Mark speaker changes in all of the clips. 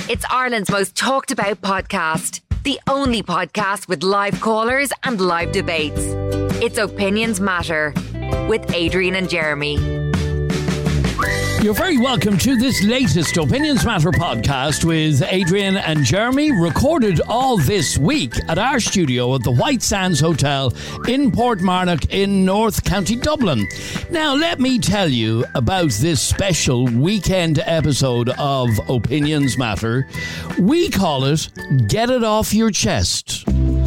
Speaker 1: It's Ireland's most talked about podcast. The only podcast with live callers and live debates. It's Opinions Matter with Adrian and Jeremy.
Speaker 2: You're very welcome to this latest Opinions Matter podcast with Adrian and Jeremy, recorded all this week at our studio at the White Sands Hotel in Portmarnock in North County Dublin. Now, let me tell you about this special weekend episode of Opinions Matter. We call it Get It Off Your Chest.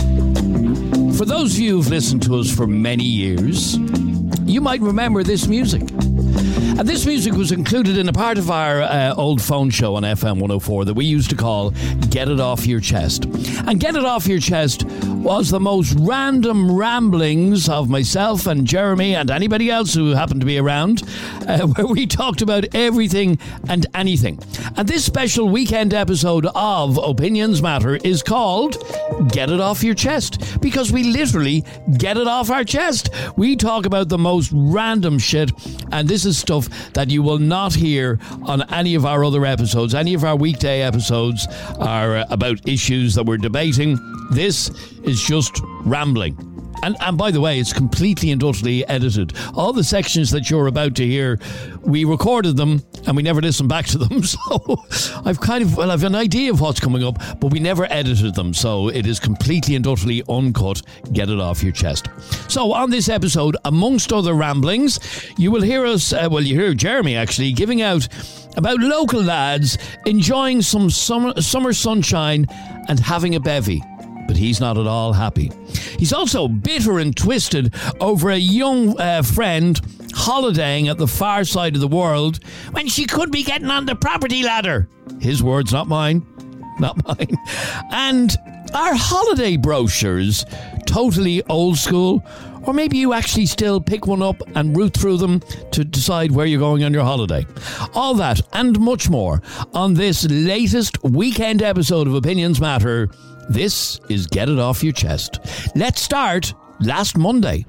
Speaker 2: For those of you who've listened to us for many years, you might remember this music. And this music was included in a part of our old phone show on FM 104 that we used to call Get It Off Your Chest. And Get It Off Your Chest was the most random ramblings of myself and Jeremy and anybody else who happened to be around, where we talked about everything and anything. And this special weekend episode of Opinions Matter is called Get It Off Your Chest, because we literally get it off our chest. We talk about the most random shit, and this is stuff that you will not hear on any of our other episodes. Any of our weekday episodes are about issues that we're debating. This is just rambling. And by the way, it's completely and utterly edited. All the sections that you're about to hear, we recorded them and we never listened back to them. So I've an idea of what's coming up, but we never edited them. So it is completely and utterly uncut. Get it off your chest. So on this episode, amongst other ramblings, you will hear us, you hear Jeremy actually giving out about local lads enjoying some summer sunshine and having a bevy. But he's not at all happy. He's also bitter and twisted over a young friend holidaying at the far side of the world when she could be getting on the property ladder. His words, not mine. Not mine. And are holiday brochures totally old school? Or maybe you actually still pick one up and root through them to decide where you're going on your holiday. All that and much more on this latest weekend episode of Opinions Matter. This is Get It Off Your Chest. Let's start last Monday.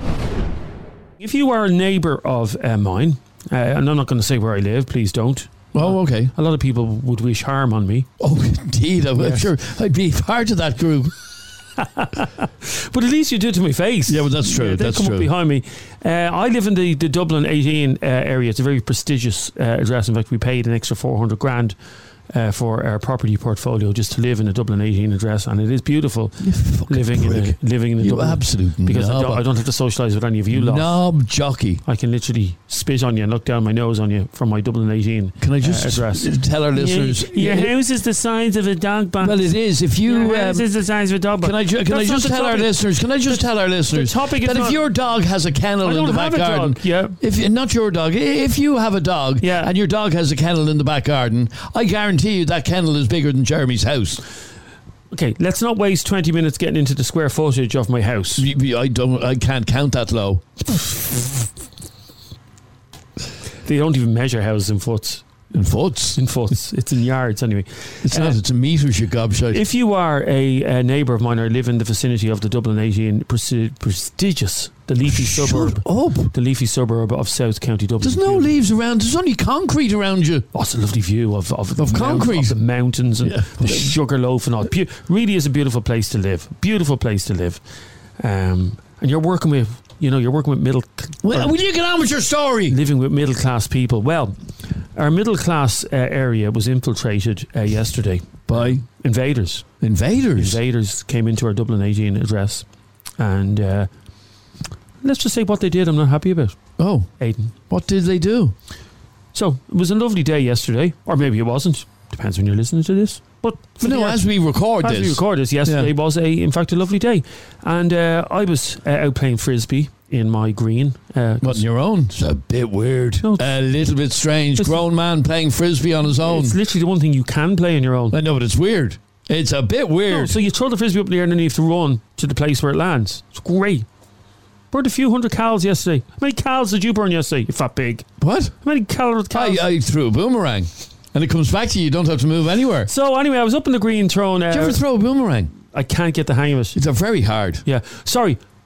Speaker 3: If you are a neighbour of mine, and I'm not going to say where I live, please don't.
Speaker 2: Oh, okay.
Speaker 3: A lot of people would wish harm on me.
Speaker 2: Oh, indeed. I'm sure I'd be part of that group.
Speaker 3: But at least you do it to my face.
Speaker 2: Yeah, well, that's true.
Speaker 3: They
Speaker 2: that's
Speaker 3: come
Speaker 2: true.
Speaker 3: up behind me. I live in the Dublin 18 area. It's a very prestigious address. In fact, we paid an extra 400 grand for our property portfolio just to live in a Dublin 18 address, and it is beautiful living in a Dublin,
Speaker 2: absolute
Speaker 3: because
Speaker 2: knob.
Speaker 3: I don't have to socialise with any of you lot.
Speaker 2: Knob jockey.
Speaker 3: I can literally spit on you and look down my nose on you from my Dublin 18
Speaker 2: Can I just
Speaker 3: address.
Speaker 2: tell our listeners?
Speaker 3: Your house is the size of a dog box.
Speaker 2: Well, it is. If you
Speaker 3: Your house is the size of a dog box.
Speaker 2: Can I just tell our listeners? Can I just tell our listeners
Speaker 3: the topic is
Speaker 2: that if
Speaker 3: not,
Speaker 2: your dog has a kennel in the back garden, if not your dog, if you have a dog, and your dog has a kennel in the back garden, I guarantee you that kennel is bigger than Jeremy's house.
Speaker 3: Okay, let's not waste 20 minutes getting into the square footage of my house.
Speaker 2: I can't count that low.
Speaker 3: They don't even measure houses in foots.
Speaker 2: In foots?
Speaker 3: In foots. It's in yards anyway.
Speaker 2: It's not, it's a metres, you gobshite.
Speaker 3: If you are a neighbour of mine or live in the vicinity of the Dublin 18, prestigious, the leafy suburb of South County Dublin.
Speaker 2: There's no leaves around, there's only concrete around you.
Speaker 3: Oh, it's a lovely view of concrete, of the mountains and the Sugarloaf and all. Really is a beautiful place to live. Beautiful place to live. And you're working with middle...
Speaker 2: Will you get on with your story?
Speaker 3: Living with middle class people. Well, our middle class area was infiltrated yesterday
Speaker 2: by
Speaker 3: invaders. Invaders came into our Dublin 18 address, and let's just say what they did I'm not happy about.
Speaker 2: Oh,
Speaker 3: Aidan,
Speaker 2: what did they do?
Speaker 3: So it was a lovely day yesterday, or maybe it wasn't. Depends when you're listening to this. But
Speaker 2: as we record this,
Speaker 3: yesterday was in fact a lovely day, and I was out playing frisbee in my green.
Speaker 2: What, on your own? It's a bit weird. No, a little bit strange. Grown man playing frisbee on his own.
Speaker 3: It's literally the one thing you can play on your own.
Speaker 2: I know, but it's weird. It's a bit weird.
Speaker 3: No, so you throw the frisbee up in the air and then you have to run to the place where it lands. It's great. Burned a few hundred calories yesterday. How many calories did you burn yesterday, you fat pig?
Speaker 2: What?
Speaker 3: How many calories?
Speaker 2: I threw a boomerang. And it comes back to you. You don't have to move anywhere.
Speaker 3: So anyway, I was up in the green throwing...
Speaker 2: Did you ever throw a boomerang?
Speaker 3: I can't get the hang of it.
Speaker 2: They're very hard.
Speaker 3: Yeah. Sorry.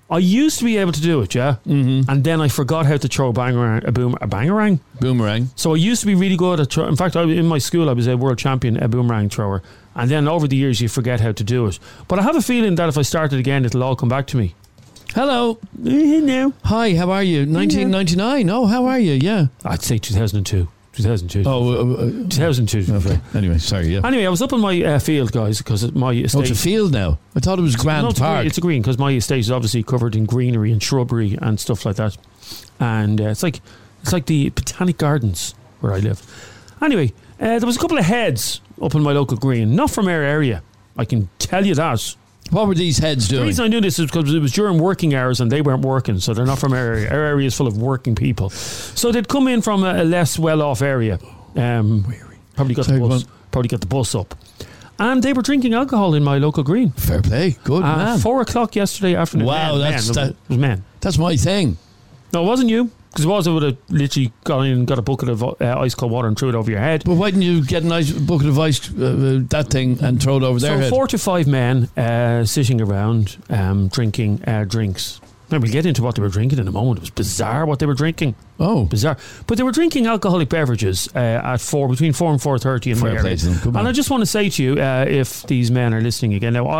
Speaker 3: I used to be able to do it, yeah? Mm-hmm. And then I forgot how to throw a bangarang?
Speaker 2: Boomerang.
Speaker 3: So I used to be really good at in fact, in my school, I was a world champion, a boomerang thrower. And then over the years, you forget how to do it. But I have a feeling that if I started again, it'll all come back to me.
Speaker 2: Hello.
Speaker 3: Hello.
Speaker 2: Hi, how are you? 1999. Oh, how are you? Yeah.
Speaker 3: I'd say 2002. 2002.
Speaker 2: Oh,
Speaker 3: 2002.
Speaker 2: Okay. Anyway, sorry, yeah.
Speaker 3: Anyway, I was up in my field, guys, because my estate...
Speaker 2: Oh, it's a field now. I thought it was Grand Park.
Speaker 3: It's a green, because my estate is obviously covered in greenery and shrubbery and stuff like that. And it's like the Botanic Gardens where I live. Anyway, there was a couple of heads up in my local green, not from our area. I can tell you that.
Speaker 2: What were these heads doing?
Speaker 3: The reason I knew this is because it was during working hours and they weren't working, so they're not from our area. Our area is full of working people. So they'd come in from a less well-off area. Probably got the bus up. And they were drinking alcohol in my local green.
Speaker 2: Fair play. Good man.
Speaker 3: 4 o'clock yesterday afternoon.
Speaker 2: Wow,
Speaker 3: it was men.
Speaker 2: That's my thing.
Speaker 3: No, it wasn't you. Because I would have literally gone in and got a bucket of ice cold water and threw it over your head.
Speaker 2: But why didn't you get a nice bucket of ice, that thing, and throw it over their head?
Speaker 3: 4 to 5 men sitting around drinking drinks. Now, we'll get into what they were drinking in a moment. It was bizarre what they were drinking.
Speaker 2: Oh.
Speaker 3: Bizarre. But they were drinking alcoholic beverages at between 4 and 4:30 in my area. And I just want to say to you, if these men are listening again, now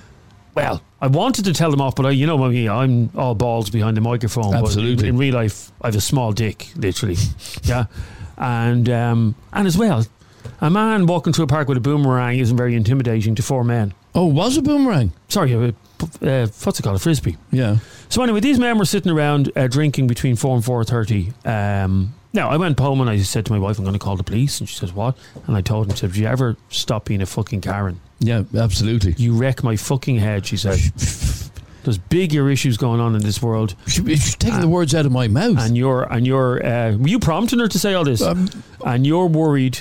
Speaker 3: I wanted to tell them off, but you know me, I'm all balls behind the microphone.
Speaker 2: Absolutely.
Speaker 3: But in real life, I have a small dick, literally. Yeah. And as well, a man walking through a park with a boomerang isn't very intimidating to 4 men.
Speaker 2: Oh, was a boomerang?
Speaker 3: Sorry, what's it called? A frisbee.
Speaker 2: Yeah.
Speaker 3: So anyway, these men were sitting around drinking between 4 and 4:30. Now, I went home and I said to my wife, I'm going to call the police. And she says, what? And I told him, "Did you ever stop being a fucking Karen?"
Speaker 2: Yeah, absolutely.
Speaker 3: You wreck my fucking head, she said. There's bigger issues going on in this world.
Speaker 2: She's taking the words out of my mouth.
Speaker 3: And you're were you prompting her to say all this? And you're worried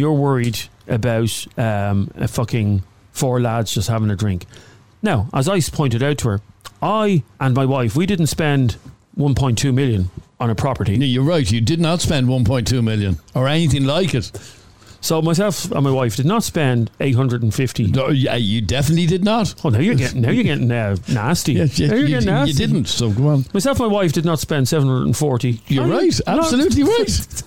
Speaker 3: about a fucking 4 lads just having a drink. Now, as I pointed out to her, I and my wife, we didn't spend 1.2 million on a property.
Speaker 2: No, you're right. You did not spend 1.2 million or anything like it.
Speaker 3: So myself and my wife did not spend 850.
Speaker 2: No, yeah, you definitely did not.
Speaker 3: Oh, now you're getting nasty.
Speaker 2: Yes,
Speaker 3: now you're getting nasty.
Speaker 2: You didn't. So go on.
Speaker 3: Myself and my wife did not spend 740.
Speaker 2: You're right. Absolutely right.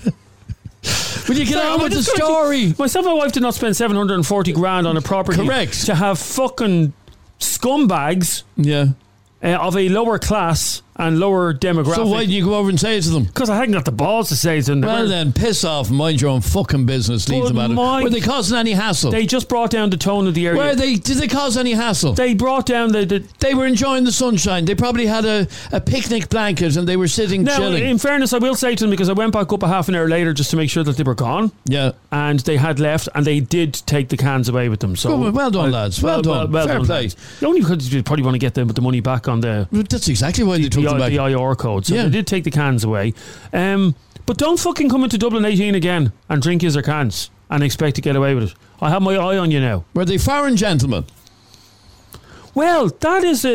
Speaker 2: Will you get on with the story?
Speaker 3: Myself and my wife did not spend 740 grand on a property.
Speaker 2: Correct.
Speaker 3: To have fucking scumbags.
Speaker 2: Yeah.
Speaker 3: Of a lower class and lower demographic.
Speaker 2: So why didn't you go over and say it to them?
Speaker 3: Because I hadn't got the balls to say it to them.
Speaker 2: Well then, piss off, mind your own fucking business, leave them at it. Were they causing any hassle?
Speaker 3: They just brought down the tone of the area.
Speaker 2: Did they cause any hassle?
Speaker 3: They brought down
Speaker 2: They were enjoying the sunshine. They probably had a picnic blanket and they were sitting chilling.
Speaker 3: In fairness, I will say to them, because I went back up a half an hour later just to make sure that they were gone.
Speaker 2: Yeah.
Speaker 3: And they had left and they did take the cans away with them. So
Speaker 2: well done, lads. Well done. Fair play.
Speaker 3: Only because you probably want to get them with the money back on the...
Speaker 2: That's exactly why they took them back.
Speaker 3: The IR code. So they did take the cans away. But don't fucking come into Dublin 18 again and drink your cans and expect to get away with it. I have my eye on you now.
Speaker 2: Were they foreign gentlemen?
Speaker 3: Well, that is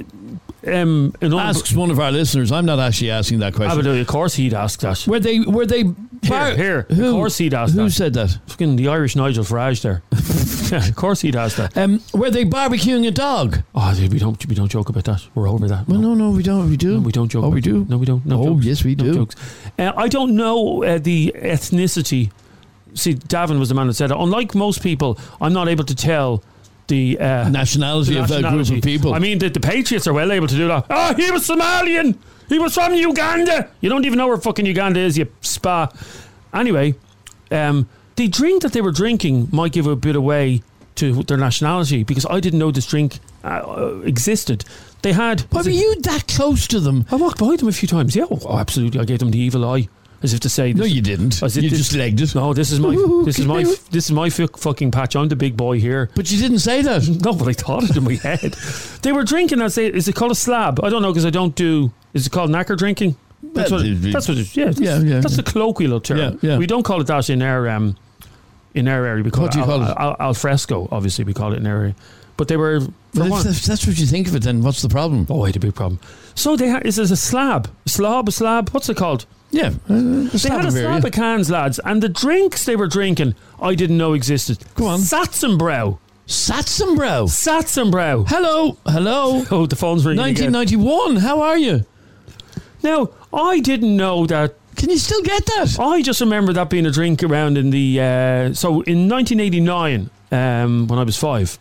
Speaker 2: asks one of our listeners. I'm not actually asking that question.
Speaker 3: Of course he'd ask that.
Speaker 2: Were they
Speaker 3: here. Of course he'd ask that.
Speaker 2: Who said that?
Speaker 3: Fucking the Irish Nigel Farage there. Yeah, of course he'd ask that.
Speaker 2: Were they barbecuing a dog?
Speaker 3: Oh, we don't joke about that. We're over that.
Speaker 2: Well, no, we don't. We do.
Speaker 3: No, we don't joke.
Speaker 2: Oh, we do.
Speaker 3: No, we don't. No
Speaker 2: oh,
Speaker 3: jokes.
Speaker 2: Yes, we do.
Speaker 3: No jokes. I don't know the ethnicity. See, Davin was the man that said it. Unlike most people, I'm not able to tell the
Speaker 2: nationality of that group of people.
Speaker 3: I mean, the Patriots are well able to do that. Oh, he was Somalian. He was from Uganda. You don't even know where fucking Uganda is, you spa. Anyway, the drink that they were drinking might give a bit away to their nationality, because I didn't know this drink existed. They had...
Speaker 2: Why were you that close to them?
Speaker 3: I walked by them a few times. Yeah, absolutely. I gave them the evil eye. As if to say,
Speaker 2: no, you didn't. You just legged it.
Speaker 3: No, this is my fucking patch. I'm the big boy here.
Speaker 2: But you didn't say that.
Speaker 3: No, but I thought it in my head. They were drinking. Is it called a slab? I don't know, because I don't do. Is it called knacker drinking? That's what it is. Yeah, that's the colloquial term.
Speaker 2: Yeah.
Speaker 3: We don't call it that in our area. We call
Speaker 2: what do you call it?
Speaker 3: Al fresco. Obviously, we call it in our area. But they were.
Speaker 2: Well, if that's what you think of it, then what's the problem?
Speaker 3: Oh, I had a big problem. So they had. Is it a slab? A slab? What's it called?
Speaker 2: Yeah,
Speaker 3: they had a slab of cans, lads, and the drinks they were drinking, I didn't know existed.
Speaker 2: Go on.
Speaker 3: Satzenbrow.
Speaker 2: Satzenbrow.
Speaker 3: Satzenbrow.
Speaker 2: Hello.
Speaker 3: Oh, the phone's ringing
Speaker 2: 1991.
Speaker 3: again.
Speaker 2: How are you?
Speaker 3: Now, I didn't know that.
Speaker 2: Can you still get that?
Speaker 3: I just remember that being a drink around in the... so in 1989, when I was 5,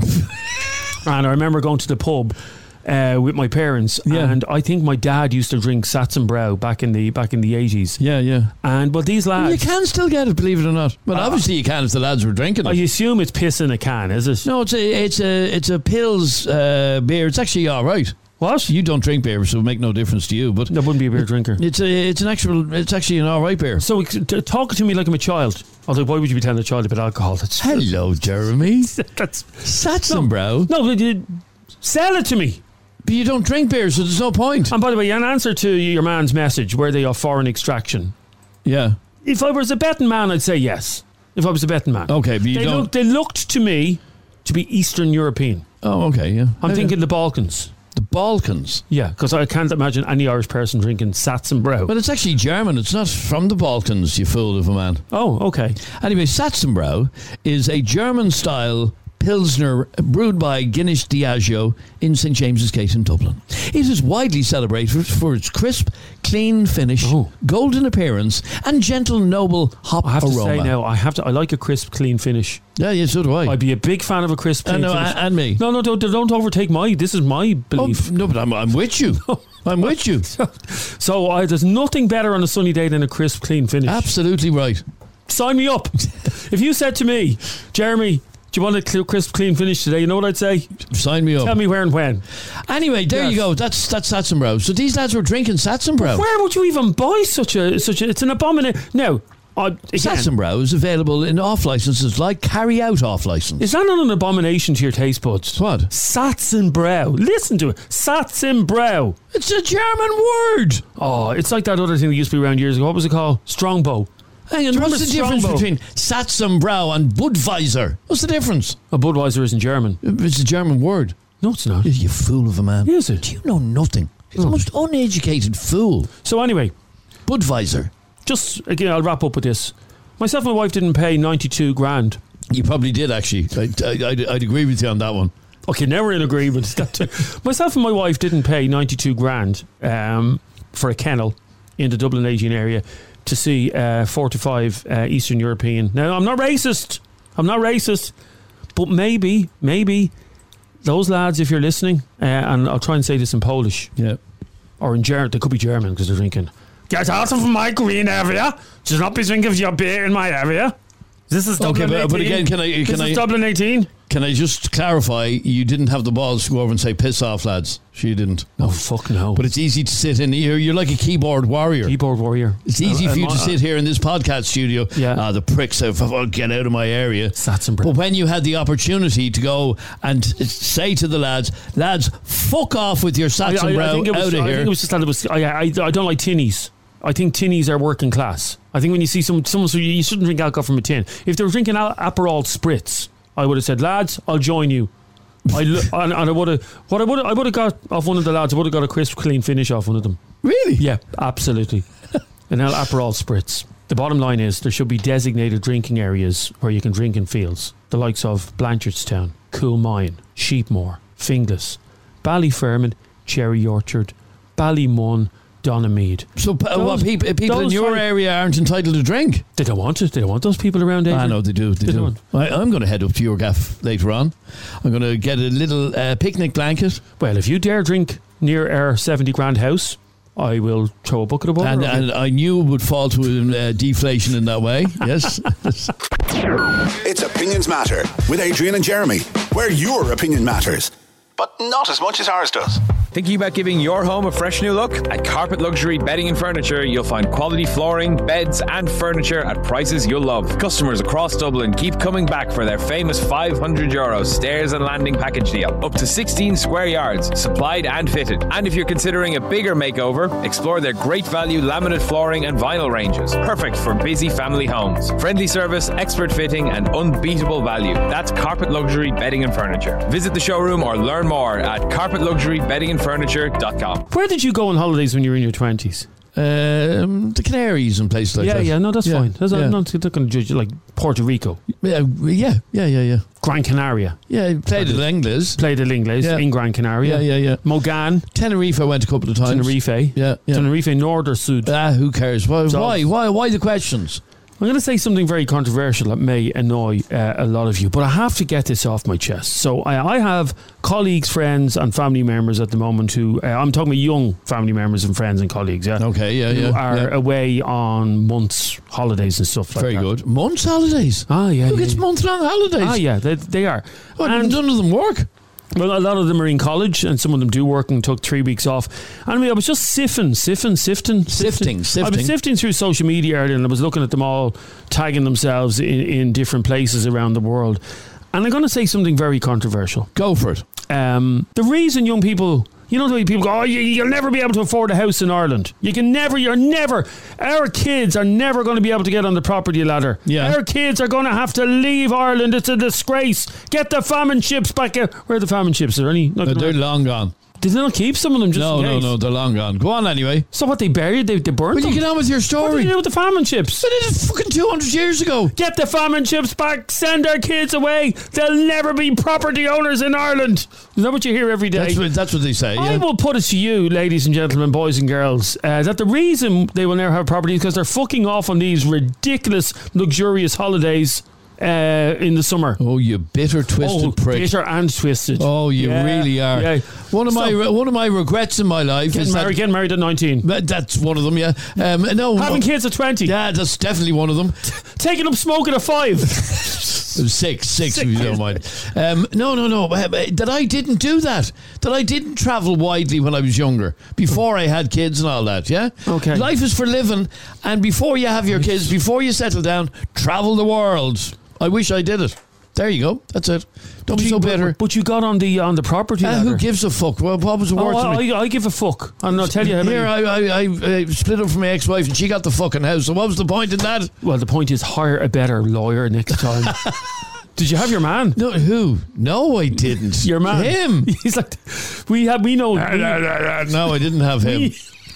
Speaker 3: and I remember going to the pub with my parents, and I think my dad used to drink Satzenbrow back in the 80s.
Speaker 2: Yeah.
Speaker 3: But these lads...
Speaker 2: You can still get it, believe it or not. But obviously you can if the lads were drinking it.
Speaker 3: I assume it's piss in a can, is it?
Speaker 2: No, it's a Pils beer. It's actually all right.
Speaker 3: What?
Speaker 2: You don't drink beer, so it would make no difference to you. But
Speaker 3: I wouldn't be a beer drinker.
Speaker 2: It's actually an all right beer.
Speaker 3: So talking to me like I'm a child. Although why would you be telling a child about alcohol?
Speaker 2: Hello, Jeremy.
Speaker 3: That's
Speaker 2: Satzenbrow.
Speaker 3: No, sell it to me.
Speaker 2: But you don't drink beer, so there's no point.
Speaker 3: And by the way, in answer to your man's message, were they of foreign extraction?
Speaker 2: Yeah.
Speaker 3: If I was a betting man, I'd say yes. If I was a betting man.
Speaker 2: Okay, but
Speaker 3: they looked to me to be Eastern European.
Speaker 2: Oh, okay, yeah.
Speaker 3: I'm thinking the Balkans.
Speaker 2: The Balkans?
Speaker 3: Yeah, because I can't imagine any Irish person drinking Satzenbrow.
Speaker 2: Well, it's actually German. It's not from the Balkans, you fool of a man.
Speaker 3: Oh, okay.
Speaker 2: Anyway, Satzenbrow is a German-style Pilsner brewed by Guinness Diageo in St James's Gate in Dublin. It is widely celebrated for its crisp, clean finish, golden appearance, and gentle, noble hop aroma.
Speaker 3: I have to say now, I like a crisp, clean finish.
Speaker 2: Yeah, so do I.
Speaker 3: I'd be a big fan of a crisp, clean finish.
Speaker 2: And me.
Speaker 3: No, don't overtake this is my belief.
Speaker 2: No, but I'm with you. I'm with you.
Speaker 3: So there's nothing better on a sunny day than a crisp, clean finish.
Speaker 2: Absolutely right.
Speaker 3: Sign me up. If you said to me, Jeremy, do you want a crisp, clean finish today? You know what I'd say?
Speaker 2: Sign me up.
Speaker 3: Tell me where and when.
Speaker 2: Anyway, there you go. That's Satzenbrow. So these lads were drinking Satzenbrow.
Speaker 3: Where would you even buy such a? It's an abomination. Now,
Speaker 2: Satzenbrow is available in off licenses like carry out off license.
Speaker 3: Is that not an abomination to your taste buds?
Speaker 2: What?
Speaker 3: Satzenbrow. Listen to it. Satzenbrow.
Speaker 2: It's a German word.
Speaker 3: Oh, it's like that other thing that used to be around years ago. What was it called? Strongbow.
Speaker 2: Hang on, what's the difference between Satzenbrow and Budweiser? What's the difference?
Speaker 3: Budweiser isn't German.
Speaker 2: It's a German word.
Speaker 3: No, it's not.
Speaker 2: You fool of a man.
Speaker 3: Is it?
Speaker 2: Do you know nothing? You're the most uneducated fool.
Speaker 3: So anyway.
Speaker 2: Budweiser.
Speaker 3: Just, again, I'll wrap up with this. Myself and my wife didn't pay 92 grand.
Speaker 2: You probably did, actually. I'd agree with you on that one.
Speaker 3: Okay, now we're in agreement. Myself and my wife didn't pay 92 grand for a kennel in the Dublin 18 area to see 4 to 5 Eastern European. Now, I'm not racist, but maybe those lads, if you're listening, and I'll try and say this in Polish, or in German, they could be German because they're drinking, get out of my green area, do not be drinking your beer in my area. This is Dublin 18.
Speaker 2: But again, can I
Speaker 3: Dublin 18.
Speaker 2: Can I just clarify, you didn't have the balls to go over and say, piss off, lads. She didn't.
Speaker 3: No, fuck no.
Speaker 2: But it's easy to sit in here. You're like a keyboard warrior. It's easy for you to sit here in this podcast studio.
Speaker 3: Yeah.
Speaker 2: The pricks have, get out of my area.
Speaker 3: Satzenbrow.
Speaker 2: But when you had the opportunity to go and say to the lads, fuck off with your Satzenbrow out of here.
Speaker 3: I think it was just that it was, I don't like tinnies. I think tinnies are working class. I think when you see someone, you shouldn't drink alcohol from a tin. If they were drinking Aperol Spritz, I would have said, lads, I'll join you. I would have got off one of the lads. I would have got a crisp, clean finish off one of them.
Speaker 2: Really?
Speaker 3: Yeah, absolutely. An Aperol Spritz. The bottom line is there should be designated drinking areas where you can drink in fields. The likes of Blanchardstown, Coolmine, Sheepmore, Finglas, Ballyfermot, Cherry Orchard, Ballymun, Donamead.
Speaker 2: So people in your area aren't entitled to drink?
Speaker 3: They don't want it. They don't want those people around. I
Speaker 2: know they do. They do. I'm going to head up to your gaff later on. I'm going to get a little picnic blanket.
Speaker 3: Well, if you dare drink near our 70 grand house, I will throw a bucket of water.
Speaker 2: And I knew it would fall to deflation in that way. Yes.
Speaker 4: It's Opinions Matter with Adrian and Jeremy, where your opinion matters, but not as much as ours does.
Speaker 5: Thinking about giving your home a fresh new look? At Carpet Luxury Bedding and Furniture, you'll find quality flooring, beds and furniture at prices you'll love. Customers across Dublin keep coming back for their famous €500 stairs and landing package deal. Up to 16 square yards, supplied and fitted. And if you're considering a bigger makeover, explore their great value laminate flooring and vinyl ranges. Perfect for busy family homes. Friendly service, expert fitting and unbeatable value. That's Carpet Luxury Bedding and Furniture. Visit the showroom or learn more at carpetluxurybeddingandfurniture.com.
Speaker 3: Where did you go on holidays when you were in your 20s?
Speaker 2: The Canaries and places like that.
Speaker 3: Yeah, no, that's fine. I'm not going to judge you like Puerto Rico.
Speaker 2: Yeah.
Speaker 3: Gran Canaria.
Speaker 2: Yeah, he played at L'Ingles.
Speaker 3: In Gran Canaria.
Speaker 2: Yeah.
Speaker 3: Mogan.
Speaker 2: Tenerife I went a couple of times.
Speaker 3: Tenerife.
Speaker 2: Yeah.
Speaker 3: Tenerife, Nord or Sud?
Speaker 2: Who cares? Why the questions?
Speaker 3: I'm going to say something very controversial that may annoy a lot of you, but I have to get this off my chest. So I have colleagues, friends and family members at the moment who, I'm talking about young family members and friends and colleagues, who are away on months, holidays and stuff like that.
Speaker 2: Very good. Months holidays? Who gets month-long holidays?
Speaker 3: They are.
Speaker 2: And none of them work?
Speaker 3: Well, a lot of them are in college and some of them do work and took 3 weeks off. Anyway, I was just sifting. I was sifting through social media earlier and I was looking at them all tagging themselves in different places around the world. And I'm going to say something very controversial.
Speaker 2: Go for it.
Speaker 3: The reason young people... You know the way people go, you'll never be able to afford a house in Ireland. Our kids are never going to be able to get on the property ladder.
Speaker 2: Yeah.
Speaker 3: Our kids are going to have to leave Ireland. It's a disgrace. Get the famine chips back. Where are the famine chips? Are any?
Speaker 2: They're long gone.
Speaker 3: Did they not keep some of them just in case?
Speaker 2: No, they're long gone. Go on anyway.
Speaker 3: So what, they buried? They burned them?
Speaker 2: Will you get on with your story?
Speaker 3: What did you do with the famine chips?
Speaker 2: But it is fucking 200 years ago.
Speaker 3: Get the famine chips back. Send our kids away. They'll never be property owners in Ireland. Is that what you hear every day?
Speaker 2: That's what they say.
Speaker 3: I will put it to you, ladies and gentlemen, boys and girls, that the reason they will never have property is because they're fucking off on these ridiculous, luxurious holidays in the summer.
Speaker 2: Oh, you bitter, twisted prick.
Speaker 3: Bitter and twisted.
Speaker 2: Oh, you really are.
Speaker 3: Yeah.
Speaker 2: One of my regrets in my life is
Speaker 3: getting married at 19.
Speaker 2: That's one of them, yeah.
Speaker 3: Having kids at 20.
Speaker 2: Yeah, that's definitely one of them.
Speaker 3: Taking up smoking at 5.
Speaker 2: Six, if you don't mind. No. That I didn't do that. That I didn't travel widely when I was younger, before I had kids and all that, yeah?
Speaker 3: Okay.
Speaker 2: Life is for living, and before you have your kids, before you settle down, travel the world. I wish I did it. There you go. That's it. Don't be so bitter.
Speaker 3: But you got on the property ladder.
Speaker 2: Who gives a fuck? Well, what was the word to me?
Speaker 3: I give a fuck. And I'll tell you how
Speaker 2: Here, I split up from my ex-wife and she got the fucking house. So what was the point in that?
Speaker 3: Well, the point is hire a better lawyer next time. Did you have your man?
Speaker 2: No, who? No, I didn't.
Speaker 3: Your man?
Speaker 2: Him.
Speaker 3: He's like, we know.
Speaker 2: No, I didn't have him.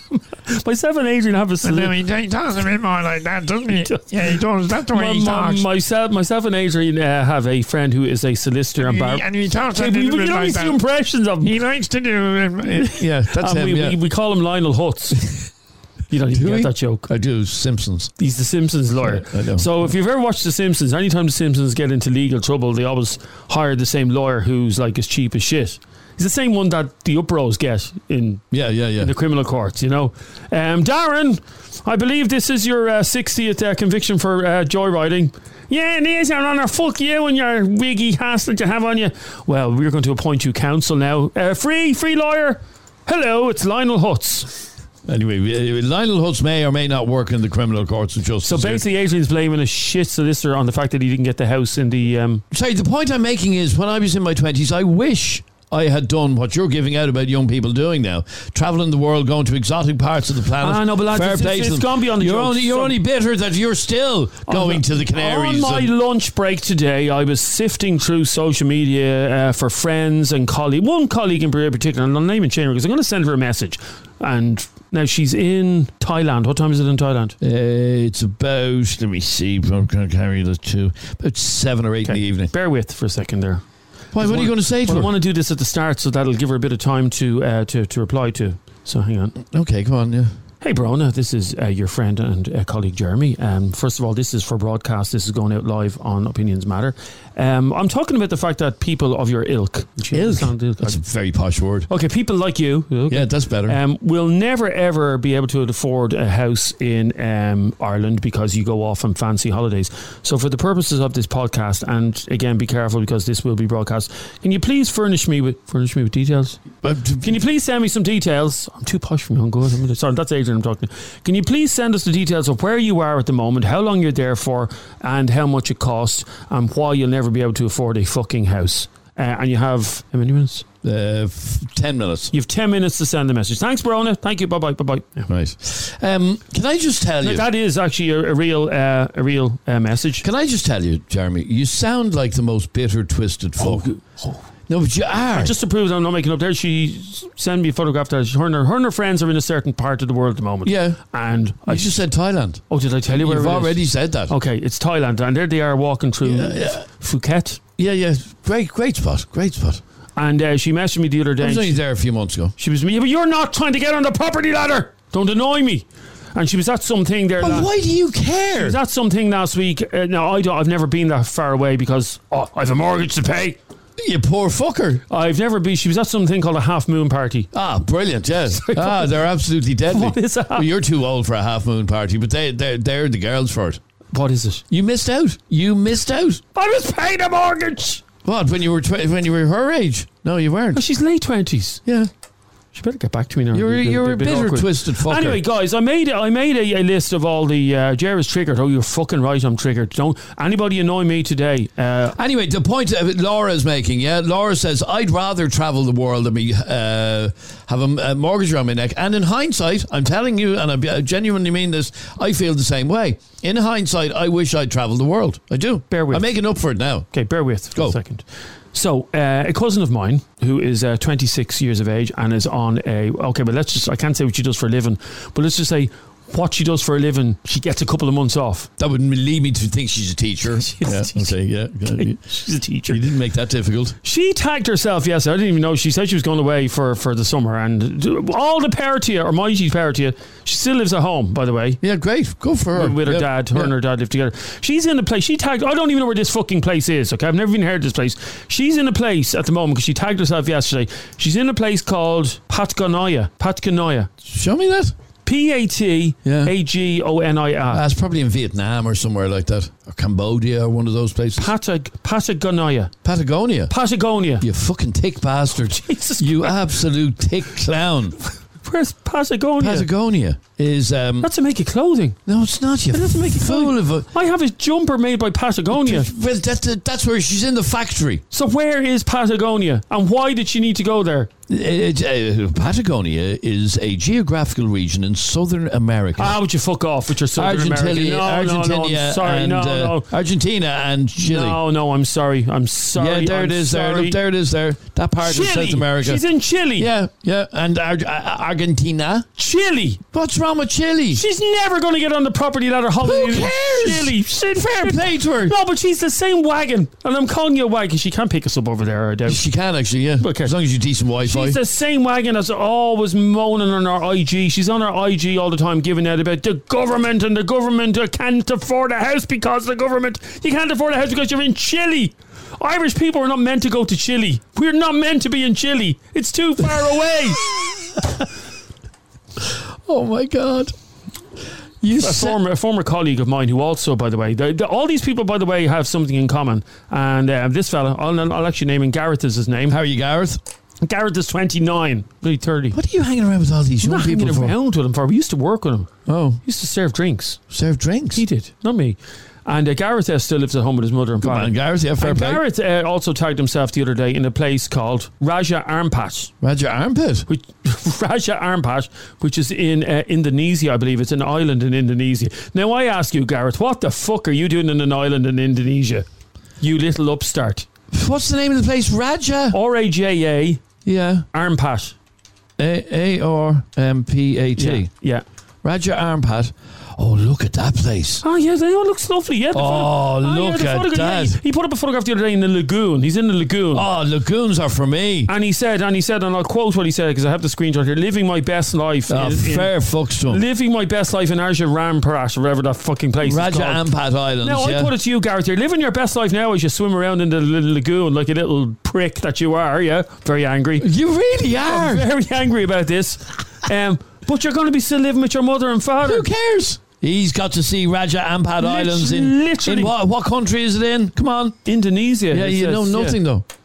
Speaker 3: Myself and Adrian have a solicitor.
Speaker 6: He talks a bit more like that, doesn't he? Yeah, he does. That's the way he talks.
Speaker 3: Myself and Adrian have a friend who is a solicitor and
Speaker 6: and he talks a little bit like that.
Speaker 3: We impressions of him.
Speaker 6: He likes to do...
Speaker 2: Yeah, that's him,
Speaker 3: we call him Lionel Hutz. You don't even get that joke.
Speaker 2: I do. Simpsons.
Speaker 3: He's the Simpsons lawyer.
Speaker 2: I know.
Speaker 3: So if you've ever watched The Simpsons, anytime The Simpsons get into legal trouble, they always hire the same lawyer who's like as cheap as shit. He's the same one that the Upros get in the criminal courts, you know. Darren, I believe this is your 60th conviction for joyriding. Yeah, it is, Your Honour. Fuck you and your wiggy hat that you have on you. Well, we're going to appoint you counsel now. Free lawyer. Hello, it's Lionel Hutz.
Speaker 2: Anyway, Lionel Hutz may or may not work in the criminal courts of justice.
Speaker 3: So basically, Adrian's blaming a shit solicitor on the fact that he didn't get the house in the...
Speaker 2: Sorry, the point I'm making is when I was in my 20s, I wish I had done what you're giving out about young people doing now, travelling the world, going to exotic parts of the planet.
Speaker 3: No, but lads, it's gone beyond the jokes.
Speaker 2: You're only bitter that you're still going to the Canaries.
Speaker 3: On my lunch break today, I was sifting through social media for friends and colleagues. One colleague in particular, and I'll name and shame her because I'm going to send her a message. And now she's in Thailand. What time is it in Thailand?
Speaker 2: It's about, let me see, I'm going to carry the two, about 7 or 8 in the evening.
Speaker 3: Bear with for a second there.
Speaker 2: Why? What are you going to say to her?
Speaker 3: I want to do this at the start, so that'll give her a bit of time to reply to. So hang on.
Speaker 2: Okay, come on. Yeah.
Speaker 3: Hey, Brona, this is your friend and colleague Jeremy. First of all, this is for broadcast. This is going out live on Opinions Matter. I'm talking about the fact that people of your ilk.
Speaker 2: That's a very posh word.
Speaker 3: Okay, people like you. Okay,
Speaker 2: yeah, that's better.
Speaker 3: Will never ever be able to afford a house in Ireland because you go off on fancy holidays. So for the purposes of this podcast, and again, be careful because this will be broadcast, can you please furnish me with details? Can you please send me some details? I'm too posh for me. I'm good. Sorry, that's Adrian I'm talking to. Can you please send us the details of where you are at the moment, how long you're there for, and how much it costs, and why you'll never be able to afford a fucking house? And you have how many minutes?
Speaker 2: 10 minutes.
Speaker 3: You've 10 minutes to send the message. Thanks, Verona. Thank you. Bye-bye. Bye-bye. Yeah.
Speaker 2: Right. Can I just tell you...
Speaker 3: That is actually a real message.
Speaker 2: Can I just tell you, Jeremy, you sound like the most bitter, twisted folk. No, but you are.
Speaker 3: Just to prove that I'm not making up there, she sent me a photograph that her and her friends are in a certain part of the world at the moment.
Speaker 2: Yeah.
Speaker 3: And
Speaker 2: I just said Thailand.
Speaker 3: Oh, did I tell you where
Speaker 2: You've
Speaker 3: it is?
Speaker 2: already said that.
Speaker 3: Okay, it's Thailand. And there they are walking through Phuket.
Speaker 2: Yeah. Great spot.
Speaker 3: And she messaged me the other day.
Speaker 2: I was only there a few months ago.
Speaker 3: She was me, but you're not trying to get on the property ladder. Don't annoy me. And she was at something there.
Speaker 2: But why do you care?
Speaker 3: She was at something last week. No, I've never been that far away because I have a mortgage to pay.
Speaker 2: You poor fucker.
Speaker 3: I've never been. She was at something called a half moon party.
Speaker 2: Ah, brilliant, yes. They're absolutely deadly.
Speaker 3: What is that?
Speaker 2: Well, you're too old for a half moon party, but they're the girls for it.
Speaker 3: What is it?
Speaker 2: You missed out.
Speaker 3: I was paying a mortgage.
Speaker 2: What, when you were her age? No, you weren't.
Speaker 3: Oh, she's late 20s.
Speaker 2: Yeah.
Speaker 3: She better get back to me now.
Speaker 2: You're a bitter, twisted fucker.
Speaker 3: Anyway, guys, I made a list of all the Jerry's triggered. Oh, you're fucking right, I'm triggered. Don't anybody annoy me today.
Speaker 2: Anyway, the point Laura's making, Laura says, I'd rather travel the world than be have a mortgage around my neck. And in hindsight, I'm telling you, and I genuinely mean this, I feel the same way. In hindsight, I wish I'd travelled the world. I do.
Speaker 3: Bear with.
Speaker 2: I'm making up for it now.
Speaker 3: Okay, bear with for
Speaker 2: Go.
Speaker 3: a second. So, a cousin of mine who is 26 years of age and is on I can't say what she does for a living, but let's just say what she does for a living, she gets a couple of months off.
Speaker 2: That would lead me to think she's a teacher.
Speaker 3: She's a teacher.
Speaker 2: You didn't make that difficult.
Speaker 3: She tagged herself yesterday. I didn't even know. She said she was going away for the summer, and all the power to you, or mighty power to you. She still lives at home, by the way.
Speaker 2: Yeah, great. Go for her.
Speaker 3: With her dad. Her and her dad live together. She's in a place. She tagged. I don't even know where this fucking place is. Okay, I've never even heard of this place. She's in a place at the moment because she tagged herself yesterday. She's in a place called Patgonia.
Speaker 2: Show me that.
Speaker 3: Patagonia.
Speaker 2: It's probably in Vietnam or somewhere like that, or Cambodia or one of those places.
Speaker 3: Patagonia.
Speaker 2: You fucking thick bastard.
Speaker 3: Jesus
Speaker 2: you
Speaker 3: Christ.
Speaker 2: absolute thick clown.
Speaker 3: Where's Patagonia?
Speaker 2: Patagonia is
Speaker 3: that's to make it clothing.
Speaker 2: No, it's not. You
Speaker 3: It doesn't make it
Speaker 2: fool of a.
Speaker 3: I have a jumper made by Patagonia.
Speaker 2: Well, that's where she's in the factory.
Speaker 3: So where is Patagonia, and why did she need to go there?
Speaker 2: Patagonia is a geographical region in Southern America.
Speaker 3: Would you fuck off with your Southern America? No, I'm sorry. No.
Speaker 2: Argentina and Chile.
Speaker 3: No, I'm sorry.
Speaker 2: Yeah, there it is. There. That part
Speaker 3: Chile.
Speaker 2: of South America.
Speaker 3: She's in Chile.
Speaker 2: Yeah. And Argentina.
Speaker 3: Chile.
Speaker 2: What's wrong with Chile?
Speaker 3: She's never going to get on the property ladder holiday.
Speaker 2: Who cares?
Speaker 3: Chile.
Speaker 2: Fair play to her.
Speaker 3: No, but she's the same wagon, and I'm calling you a wagon. She can't pick us up over there, I doubt.
Speaker 2: She can actually, yeah.
Speaker 3: Okay.
Speaker 2: As long as you decent Wi-Fi.
Speaker 3: She's the same wagon as always moaning on her IG. She's on her IG all the time giving out about the government and the government can't afford a house because the government. You can't afford a house because you're in Chile. Irish people are not meant to go to Chile. We're not meant to be in Chile. It's too far away.
Speaker 2: Oh my God.
Speaker 3: A former colleague of mine who also, by the way, all these people, by the way, have something in common. And this fella, I'll actually name him. Gareth is his name.
Speaker 2: How are you, Gareth?
Speaker 3: Gareth is 29, maybe 30.
Speaker 2: What are you hanging around with all these young people for?
Speaker 3: Around with him for. We used to work with him.
Speaker 2: Oh.
Speaker 3: He used to serve drinks.
Speaker 2: Serve drinks?
Speaker 3: He did, not me. And Gareth still lives at home with his mother and father.
Speaker 2: Good man, Gareth, yeah, fair play.
Speaker 3: Gareth also tagged himself the other day in a place called Raja Ampat.
Speaker 2: Raja Armpit?
Speaker 3: Raja Ampat, which is in Indonesia, I believe. It's an island in Indonesia. Now, I ask you, Gareth, what the fuck are you doing in an island in Indonesia? You little upstart.
Speaker 2: What's the name of the place? Raja?
Speaker 3: R-A-J-A.
Speaker 2: Yeah.
Speaker 3: Armpat.
Speaker 2: A-R-M-P-A-T.
Speaker 3: Yeah.
Speaker 2: Raja Armpat. Oh, look at that place.
Speaker 3: Oh, yeah, it looks lovely. Yeah,
Speaker 2: look at that.
Speaker 3: He put up a photograph the other day in the lagoon. He's in the lagoon.
Speaker 2: Oh, lagoons are for me.
Speaker 3: And he said, and I'll quote what he said because I have the screenshot here, living my best life.
Speaker 2: Fair fucks to him.
Speaker 3: Living my best life in Raja Ramparat, or whatever that fucking place is
Speaker 2: Raja
Speaker 3: called.
Speaker 2: Ampat Islands.
Speaker 3: Now, I put it to you, Gareth, you're living your best life now as you swim around in the little lagoon like a little prick that you are, yeah? Very angry.
Speaker 2: You really are.
Speaker 3: I'm very angry about this. But you're going to be still living with your mother and father.
Speaker 2: Who cares? He's got to see Raja Ampat Islands in what country is it in? Come on.
Speaker 3: Indonesia.
Speaker 2: Yeah, you know nothing though.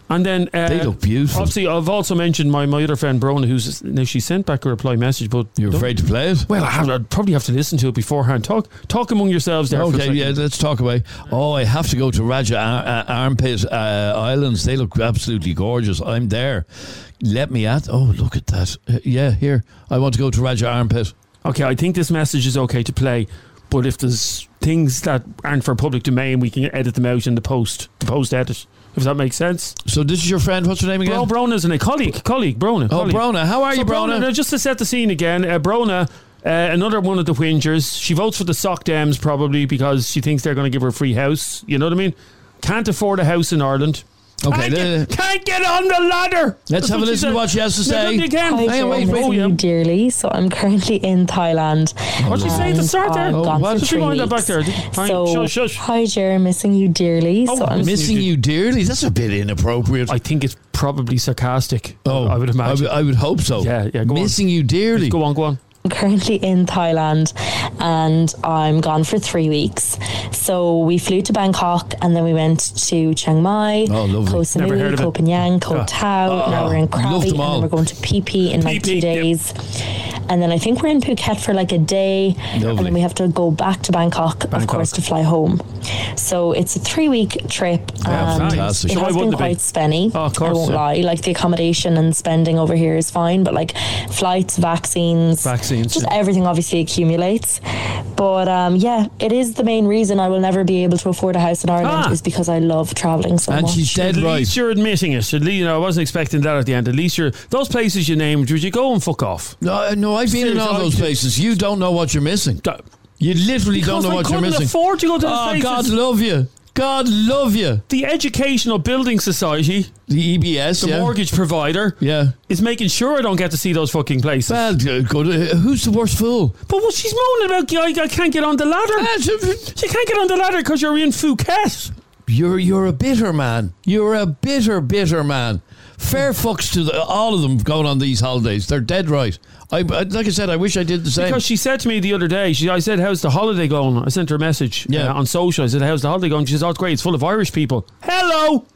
Speaker 3: And then
Speaker 2: They look beautiful.
Speaker 3: Obviously, I've also mentioned my other friend Brona, who's now she sent back a reply message, but
Speaker 2: You're afraid to play it?
Speaker 3: Well, I'd probably have to listen to it beforehand. Talk among yourselves there. For a
Speaker 2: Okay,
Speaker 3: second.
Speaker 2: yeah, let's talk away. Oh, I have to go to Raja Armpit Islands. They look absolutely gorgeous. I'm there. Let me at. Oh, look at that. Yeah, here. I want to go to Raja Armpit.
Speaker 3: Okay, I think this message is okay to play, but if there's things that aren't for public domain, we can edit them out in the post edit. If that makes sense.
Speaker 2: So this is your friend. What's her name again?
Speaker 3: Brona's a colleague, Brona.
Speaker 2: Oh, Brona. How are you, Brona?
Speaker 3: Now, just to set the scene again, Brona, another one of the whingers. She votes for the Sock Dems probably because she thinks they're going to give her a free house. You know what I mean? Can't afford a house in Ireland.
Speaker 2: Okay,
Speaker 3: can't get on the ladder.
Speaker 2: Let's have a listen to what she has to say.
Speaker 3: Hi,
Speaker 2: Wait.
Speaker 7: You dearly. So I'm currently in Thailand.
Speaker 3: What'd she say at the start there?
Speaker 7: Just
Speaker 3: rewind that back there. Shush.
Speaker 7: Hi, Jer, missing you dearly. So I'm
Speaker 2: Missing you dearly? That's a bit inappropriate.
Speaker 3: I think it's probably sarcastic.
Speaker 2: Oh,
Speaker 3: I would imagine.
Speaker 2: I would hope so.
Speaker 3: Yeah.
Speaker 2: Missing you dearly.
Speaker 3: Go on.
Speaker 7: currently in Thailand and I'm gone for 3 weeks. So we flew to Bangkok and then we went to Chiang Mai, Koh Samui, Koh Phangan, Koh Tao. Now we're in Krabi and then we're going to Phi Phi in like 2 days. And then I think we're in Phuket for like a day. Lovely. And then we have to go back to Bangkok, of course, to fly home. So it's a 3-week trip and it has been quite spenny. I won't lie. Like the accommodation and spending over here is fine, but like flights, vaccines, just everything obviously accumulates. But yeah, it is the main reason I will never be able to afford a house in Ireland is because I love travelling so much.
Speaker 2: And she's dead right.
Speaker 3: At least you're admitting it. At least, I wasn't expecting that at the end. At least you're those places you named. Would you go and fuck off?
Speaker 2: No, I've been in all those places. You don't know what you're missing. You literally don't know what you're missing.
Speaker 3: Because I couldn't afford to go to those places.
Speaker 2: God love you. God love you.
Speaker 3: The Educational Building Society,
Speaker 2: the EBS,
Speaker 3: the mortgage provider, is making sure I don't get to see those fucking places.
Speaker 2: Well, who's the worst fool?
Speaker 3: But what she's moaning about, I can't get on the ladder. She can't get on the ladder because you're in Phuket.
Speaker 2: You're a bitter man. You're a bitter man. Fair fucks to all of them going on these holidays. They're dead right. Like I said, I wish I did the same.
Speaker 3: Because she said to me the other day, I said, how's the holiday going? I sent her a message on social. I said, how's the holiday going? She says, oh, it's great. It's full of Irish people. Hello.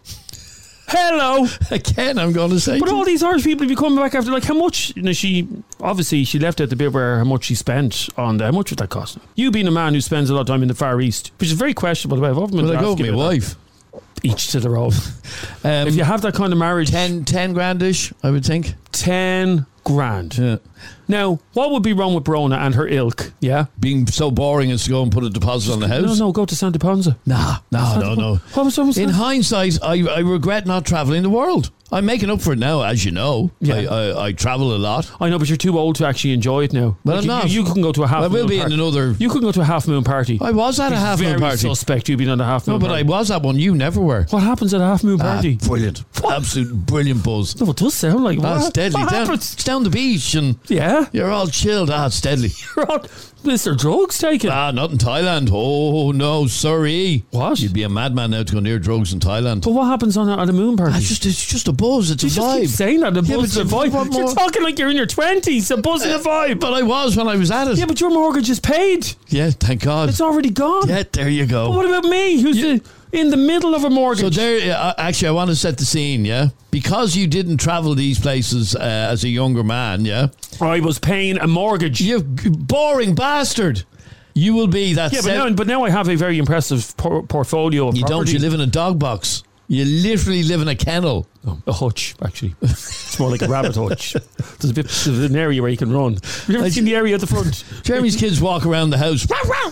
Speaker 2: Again, I'm going to say.
Speaker 3: But all these Irish people be coming back after, like, how much? You know, she left out the bit where how much she spent on that. How much would that cost? You being a man who spends a lot of time in the Far East, which is very questionable. Well,
Speaker 2: I go with my wife.
Speaker 3: Each to their own. If you have that kind of marriage,
Speaker 2: 10 grand-ish, I would think.
Speaker 3: 10 grand. Yeah. Now, what would be wrong with Brona and her ilk? Yeah,
Speaker 2: being so boring as to go and put a deposit on the house.
Speaker 3: No, go to Santa Ponza.
Speaker 2: No.
Speaker 3: What was
Speaker 2: in hindsight, I regret not travelling the world. I'm making up for it now, as you know. Yeah. I travel a lot.
Speaker 3: I know, but you're too old to actually enjoy it now.
Speaker 2: Well, I'm not.
Speaker 3: You couldn't go to a half moon party.
Speaker 2: I will be in another.
Speaker 3: You couldn't go to a half moon party.
Speaker 2: I was at a half moon party.
Speaker 3: Very suspect you've been on a half moon party.
Speaker 2: No, but I was at one. You never were.
Speaker 3: What happens at a half moon party?
Speaker 2: Brilliant. Absolute brilliant buzz.
Speaker 3: No, it does sound like
Speaker 2: it's deadly. It's down the beach and you're all chilled. It's deadly.
Speaker 3: Is there drugs taken?
Speaker 2: Not in Thailand. Oh, no, sorry.
Speaker 3: What?
Speaker 2: You'd be a madman now to go near drugs in Thailand.
Speaker 3: But what happens on a moon party?
Speaker 2: It's just a buzz. It's a vibe.
Speaker 3: Keep saying that. A buzz is a vibe. You're talking like you're in your 20s. A buzz is a vibe.
Speaker 2: But I was when I was at it.
Speaker 3: Yeah, but your mortgage is paid.
Speaker 2: Yeah, thank God.
Speaker 3: It's already gone.
Speaker 2: Yeah, there you go.
Speaker 3: But what about me, who's in the middle of a mortgage?
Speaker 2: So there, actually, I want to set the scene, because you didn't travel these places as a younger man,
Speaker 3: I was paying a mortgage.
Speaker 2: You boring bastard. You will be that.
Speaker 3: Yeah, but now I have a very impressive portfolio of
Speaker 2: You
Speaker 3: property.
Speaker 2: don't. You live in a dog box. You literally live in a kennel.
Speaker 3: A hutch, actually. It's more like a rabbit hutch. There's an area where you can run. You've never seen the area at the front.
Speaker 2: Jeremy's kids walk around the house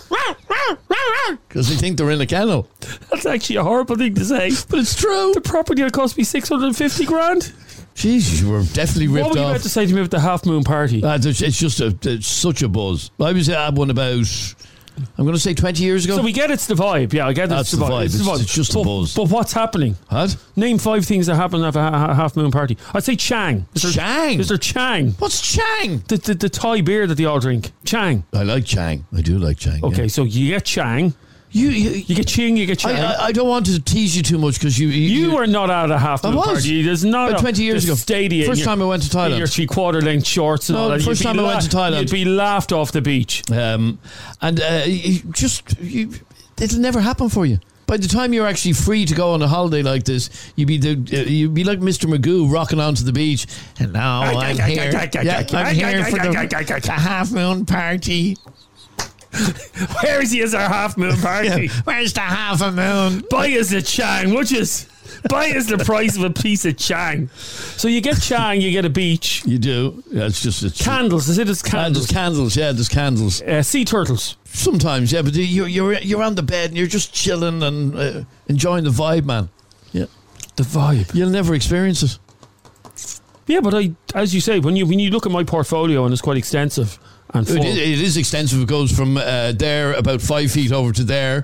Speaker 2: because they think they're in a kennel.
Speaker 3: That's actually a horrible thing to say.
Speaker 2: But it's true.
Speaker 3: The property that cost me 650 grand.
Speaker 2: Jeez, you were definitely ripped off.
Speaker 3: What were you about to say to me with the half moon party?
Speaker 2: It's just it's such a buzz. I was at one about, I'm going to say 20 years ago.
Speaker 3: So we get it's the vibe. Yeah, I get it's the vibe.
Speaker 2: It's just a buzz.
Speaker 3: But what's happening?
Speaker 2: What?
Speaker 3: Name 5 things that happen at a half moon party. I'd say Chang.
Speaker 2: Chang?
Speaker 3: Is there Chang?
Speaker 2: What's Chang?
Speaker 3: The Thai beer that they all drink. Chang.
Speaker 2: I like Chang. I do like Chang.
Speaker 3: Okay, so you get Chang. You get Ching, you get Chang.
Speaker 2: I don't want to tease you too much because you
Speaker 3: were not at a half moon party. There's not
Speaker 2: 20 years ago.
Speaker 3: Stadium.
Speaker 2: First time I went to Thailand.
Speaker 3: In your 3/4 length shorts and all that.
Speaker 2: First time I went to Thailand.
Speaker 3: You'd be laughed off the beach.
Speaker 2: It'll never happen for you. by the time you're actually free to go on a holiday like this, you'd be like Mr. Magoo rocking onto the beach. And now I'm here. I'm here for the Half Moon Party.
Speaker 3: Where is he as our Half Moon Party?
Speaker 2: Yeah. Where's the half a moon?
Speaker 3: Buy us a Chang, would you? Buy us the price of a piece of Chang. So you get Chang, you get a beach.
Speaker 2: You do. Yeah, it's
Speaker 3: candles. Is it as candles?
Speaker 2: There's candles. Yeah, there's candles.
Speaker 3: Sea turtles.
Speaker 2: Sometimes, yeah, but you're on the bed and you're just chilling and enjoying the vibe, man. Yeah,
Speaker 3: the vibe.
Speaker 2: You'll never experience it.
Speaker 3: Yeah, but as you say, when you look at my portfolio, and it's quite extensive and full.
Speaker 2: It is extensive. It goes from there about 5 feet over to there.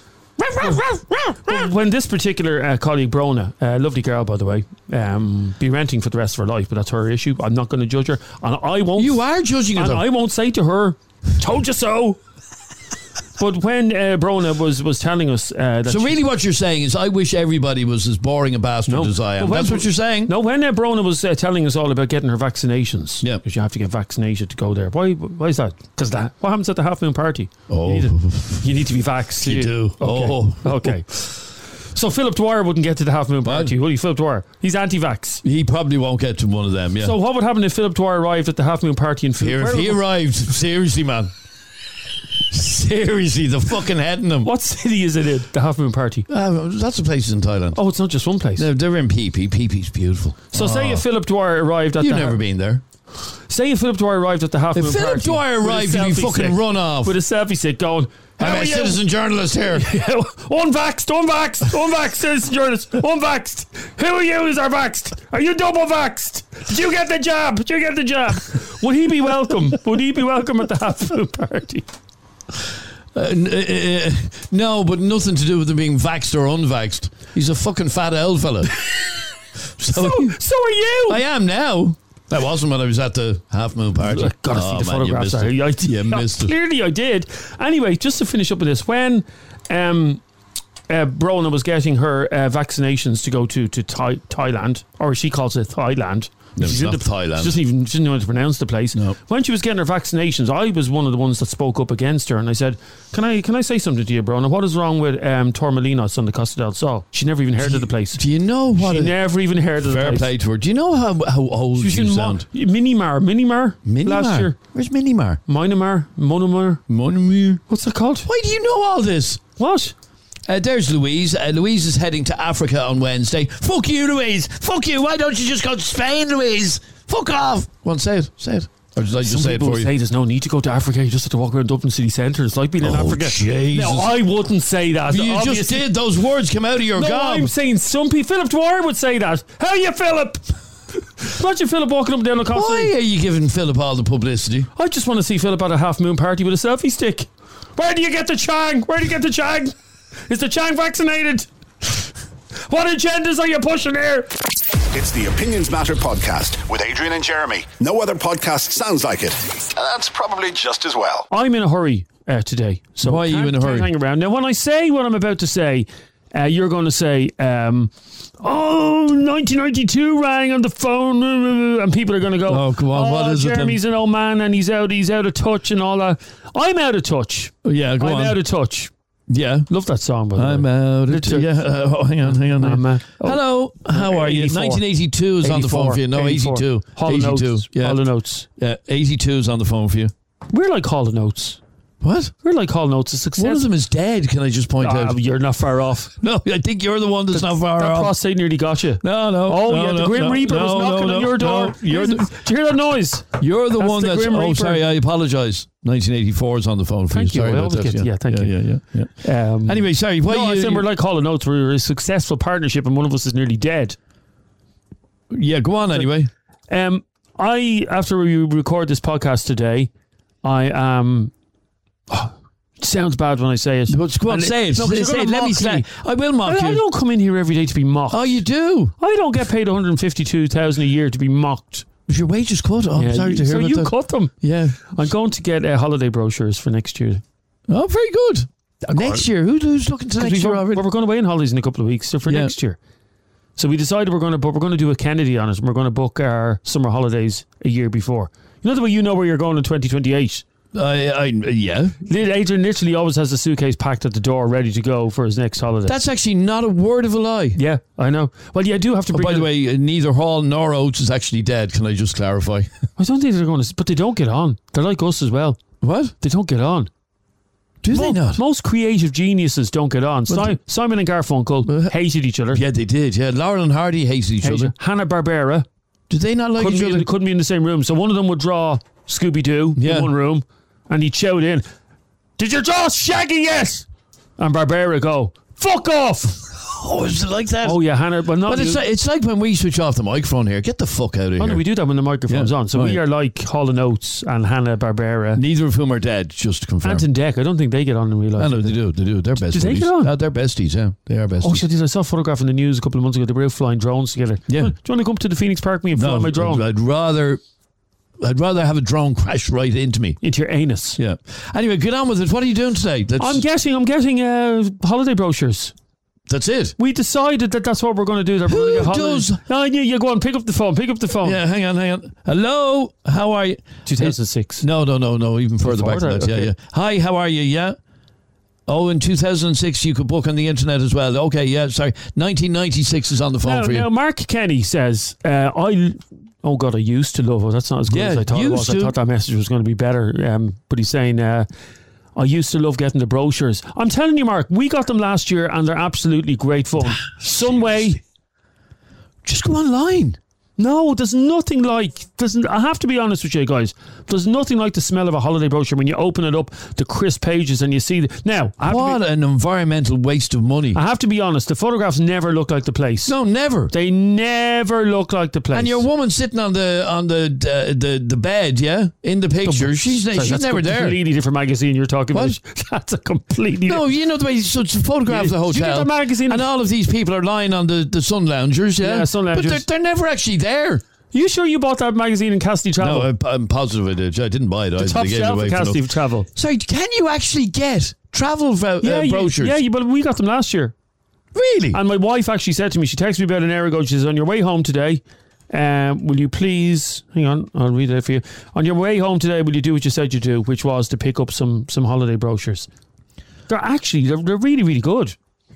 Speaker 3: When this particular colleague Brona, lovely girl by the way, be renting for the rest of her life, but that's her issue. I'm not going to judge her, and I won't.
Speaker 2: You are judging her,
Speaker 3: and I won't say to her, "Told you so." But when Brona was telling us that...
Speaker 2: So really what you're saying is I wish everybody was as boring a bastard as I am. That's what you're saying?
Speaker 3: No, when Brona was telling us all about getting her vaccinations, because you have to get vaccinated to go there. Why is that? Because what happens at the Half Moon Party?
Speaker 2: Oh.
Speaker 3: You need to be vaxxed.
Speaker 2: You do.
Speaker 3: Okay.
Speaker 2: Oh.
Speaker 3: Okay. So Philip Dwyer wouldn't get to the Half Moon Party, would he? Philip Dwyer. He's anti-vax.
Speaker 2: He probably won't get to one of them, yeah.
Speaker 3: So what would happen if Philip Dwyer arrived at the Half Moon Party in Philip?
Speaker 2: If he arrived, seriously, man. Seriously, the fucking head in them.
Speaker 3: What city is it in, the Half Moon Party?
Speaker 2: Lots of places in Thailand.
Speaker 3: Oh, it's not just one place.
Speaker 2: No, they're in Phi Phi. Phi Phi's beautiful.
Speaker 3: So say if Philip Dwyer arrived at
Speaker 2: You've never been there.
Speaker 3: Say if Philip Dwyer arrived at the Half Moon Party.
Speaker 2: If Philip Dwyer arrived, he'd be fucking run off.
Speaker 3: With a selfie stick going,
Speaker 2: I'm a citizen journalist here.
Speaker 3: Unvaxxed, citizen journalist. Unvaxxed. Who are you who's are vaxxed? Are you double vaxxed? Did you get the jab? Would he be welcome? Would he be welcome at the Half Moon Party?
Speaker 2: No, but nothing to do with him being vaxxed or unvaxxed. He's a fucking fat old fella.
Speaker 3: So are you.
Speaker 2: I am now. That wasn't when I was at the Half Moon Party.
Speaker 3: I've got to see the photographs.
Speaker 2: You missed it.
Speaker 3: Clearly I did. Anyway, just to finish up with this, when Brona was getting her vaccinations to go to Thailand, or she calls it Thailand.
Speaker 2: No, it's not Thailand.
Speaker 3: She didn't know how to pronounce the place.
Speaker 2: No.
Speaker 3: When she was getting her vaccinations, I was one of the ones that spoke up against her, and I said, "Can I say something to you, Brona? What is wrong with Torremolinos on the Costa del Sol?" She never even heard of the place.
Speaker 2: Do you know what?
Speaker 3: She never even heard of the place.
Speaker 2: Fair play to her. Do you know how old you sound?
Speaker 3: Minimar last year.
Speaker 2: Where's Minimar?
Speaker 3: Monomar. What's it called?
Speaker 2: Why do you know all this?
Speaker 3: What?
Speaker 2: There's Louise. Louise is heading to Africa on Wednesday. Fuck you, Louise. Fuck you. Why don't you just go to Spain, Louise? Fuck off. Go on, say it. Or did I just say it for you?
Speaker 3: Say there's no need to go to Africa. You just have to walk around Dublin city centre. It's like being in Africa.
Speaker 2: Jesus.
Speaker 3: No, I wouldn't say that.
Speaker 2: You obviously just did. Those words come out of your gob.
Speaker 3: I'm saying some people. Philip Dwyer would say that. How are you, Philip? Imagine Philip walking up and down the coast.
Speaker 2: Why are you giving Philip all the publicity?
Speaker 3: I just want to see Philip at a Half Moon Party with a selfie stick. Where do you get the Chang? Is the Chang vaccinated? What agendas are you pushing here?
Speaker 4: It's the Opinions Matter podcast with Adrian and Jeremy. No other podcast sounds like it. And that's probably just as well.
Speaker 3: I'm in a hurry today. So
Speaker 2: why are you in a hurry?
Speaker 3: Hang around. Now, when I say what I'm about to say, you're going to say, 1992 rang on the phone, and people are going to go,
Speaker 2: oh, come on, what is
Speaker 3: Jeremy's an old man and he's out of touch and all that. I'm out of touch.
Speaker 2: Yeah, go on.
Speaker 3: I'm out of touch.
Speaker 2: Yeah.
Speaker 3: Love that song, by the way.
Speaker 2: I'm out of touch. Yeah. Hang on. Hello. How are you? 1982 is 84, on the phone for you. No, 82.
Speaker 3: Hall 82.
Speaker 2: Yeah.
Speaker 3: Hall Notes.
Speaker 2: Yeah, 82 is on the phone for you.
Speaker 3: We're like Hall Notes.
Speaker 2: What?
Speaker 3: We're like Hall Notes. A success.
Speaker 2: One of them is dead, can I just point out?
Speaker 3: You're not far off.
Speaker 2: No, I think you're the one that's not far
Speaker 3: that
Speaker 2: off.
Speaker 3: That prostate nearly got you.
Speaker 2: No.
Speaker 3: The Grim Reaper was knocking on your door.
Speaker 2: Do you
Speaker 3: hear that noise?
Speaker 2: You're the one that's...
Speaker 3: Grim Reaper.
Speaker 2: Sorry, I apologise. 1984 is on the phone for
Speaker 3: thank
Speaker 2: you.
Speaker 3: Sorry about that. Yeah, thank you.
Speaker 2: Yeah. Anyway, sorry.
Speaker 3: I said we're like Hall Notes. We're a successful partnership and one of us is nearly dead.
Speaker 2: Yeah, go on anyway.
Speaker 3: After we record this podcast today, I am... It sounds bad when I say it.
Speaker 2: But go on, say it. No, say it. Let me say. I will mock you.
Speaker 3: I don't come in here every day to be mocked.
Speaker 2: Oh, you do?
Speaker 3: I don't get paid $152,000 a year to be mocked.
Speaker 2: Was your wages cut? Oh, I'm sorry to hear about that. So you
Speaker 3: cut them?
Speaker 2: Yeah.
Speaker 3: I'm going to get holiday brochures for next year.
Speaker 2: Oh, very good. Next year? Who's looking to next year already?
Speaker 3: We're going away on holidays in a couple of weeks, so for next year. So we decided we're going to do a Kennedy on it, and we're going to book our summer holidays a year before. You know the way you know where you're going in 2028?
Speaker 2: Yeah.
Speaker 3: Adrian literally always has a suitcase packed at the door, ready to go for his next holiday.
Speaker 2: That's actually not a word of a lie.
Speaker 3: Yeah, I know. Well, yeah, I do have to bring...
Speaker 2: by the way, neither Hall nor Oates is actually dead. Can I just clarify?
Speaker 3: I don't think they're going to... But they don't get on. They're like us as well.
Speaker 2: What?
Speaker 3: They don't get on.
Speaker 2: Do they not?
Speaker 3: Most creative geniuses don't get on. Simon and Garfunkel hated each other.
Speaker 2: Yeah, they did. Yeah, Laurel and Hardy hated each other.
Speaker 3: Hanna-Barbera.
Speaker 2: Did they not like each other?
Speaker 3: Couldn't be in the same room. So one of them would draw Scooby-Doo in one room, and he'd shout in, "Did you draw Shaggy yet?" And Barbera go, "Fuck off."
Speaker 2: Oh, is it like that?
Speaker 3: Oh yeah, Hannah. But
Speaker 2: it's like when we switch off the microphone here. Get the fuck out of here.
Speaker 3: No, we do that when the microphone's on. So we are like Hall & Oates and Hanna-Barbera.
Speaker 2: Neither of whom are dead, just to confirm.
Speaker 3: Ant and Dec, I don't think they get on in real life.
Speaker 2: No, they do. They're besties.
Speaker 3: Do they get on?
Speaker 2: They're besties, yeah. They are besties.
Speaker 3: Oh shit, I saw a photograph in the news a couple of months ago. They were out flying drones together.
Speaker 2: Yeah.
Speaker 3: Do you want to come to the Phoenix Park with me and fly my drone?
Speaker 2: I'd rather have a drone crash right into me.
Speaker 3: Into your anus.
Speaker 2: Yeah. Anyway, get on with it. What are you doing today?
Speaker 3: I'm getting holiday brochures.
Speaker 2: That's it.
Speaker 3: We decided that's what we're going to do.
Speaker 2: Who does?
Speaker 3: No, you go on. Pick up the phone.
Speaker 2: Yeah, hang on. Hello, how are you?
Speaker 3: 2006.
Speaker 2: No. Even further back than that. Okay. Yeah. Hi, how are you? Yeah. Oh, in 2006 you could book on the internet as well. Okay, yeah. Sorry, 1996 is on the phone for you.
Speaker 3: Now, Mark Kenny says, Oh God, I used to love it. That's not as good as I thought it was. I thought that message was going to be better. But he's saying, I used to love getting the brochures. I'm telling you, Mark, we got them last year and they're absolutely great fun. Sunway.
Speaker 2: Just go online.
Speaker 3: No, there's nothing like... I have to be honest with you guys. There's nothing like the smell of a holiday brochure when you open it up, the crisp pages, and you see...
Speaker 2: What an environmental waste of money.
Speaker 3: I have to be honest. The photographs never look like the place.
Speaker 2: No, never.
Speaker 3: They never look like the place.
Speaker 2: And your woman sitting on the bed, yeah, in the picture, she's never there.
Speaker 3: That's a completely different magazine you're talking about. That's a completely...
Speaker 2: No, you know the way... So it's a photograph of the hotel.
Speaker 3: The magazine
Speaker 2: and all of these people are lying on the sun loungers, yeah?
Speaker 3: Yeah, sun loungers.
Speaker 2: But they're never actually there.
Speaker 3: You sure you bought that magazine in Cassidy Travel?
Speaker 2: No, I'm positive I did. I didn't buy it.
Speaker 3: The top shelf of Cassidy Travel.
Speaker 2: Sorry, can you actually get travel brochures?
Speaker 3: Yeah, but we got them last year.
Speaker 2: Really?
Speaker 3: And my wife actually said to me, she texted me about an hour ago, she says, on your way home today, will you please, hang on, I'll read it for you. On your way home today, will you do what you said you do, which was to pick up some holiday brochures. They're really, really good.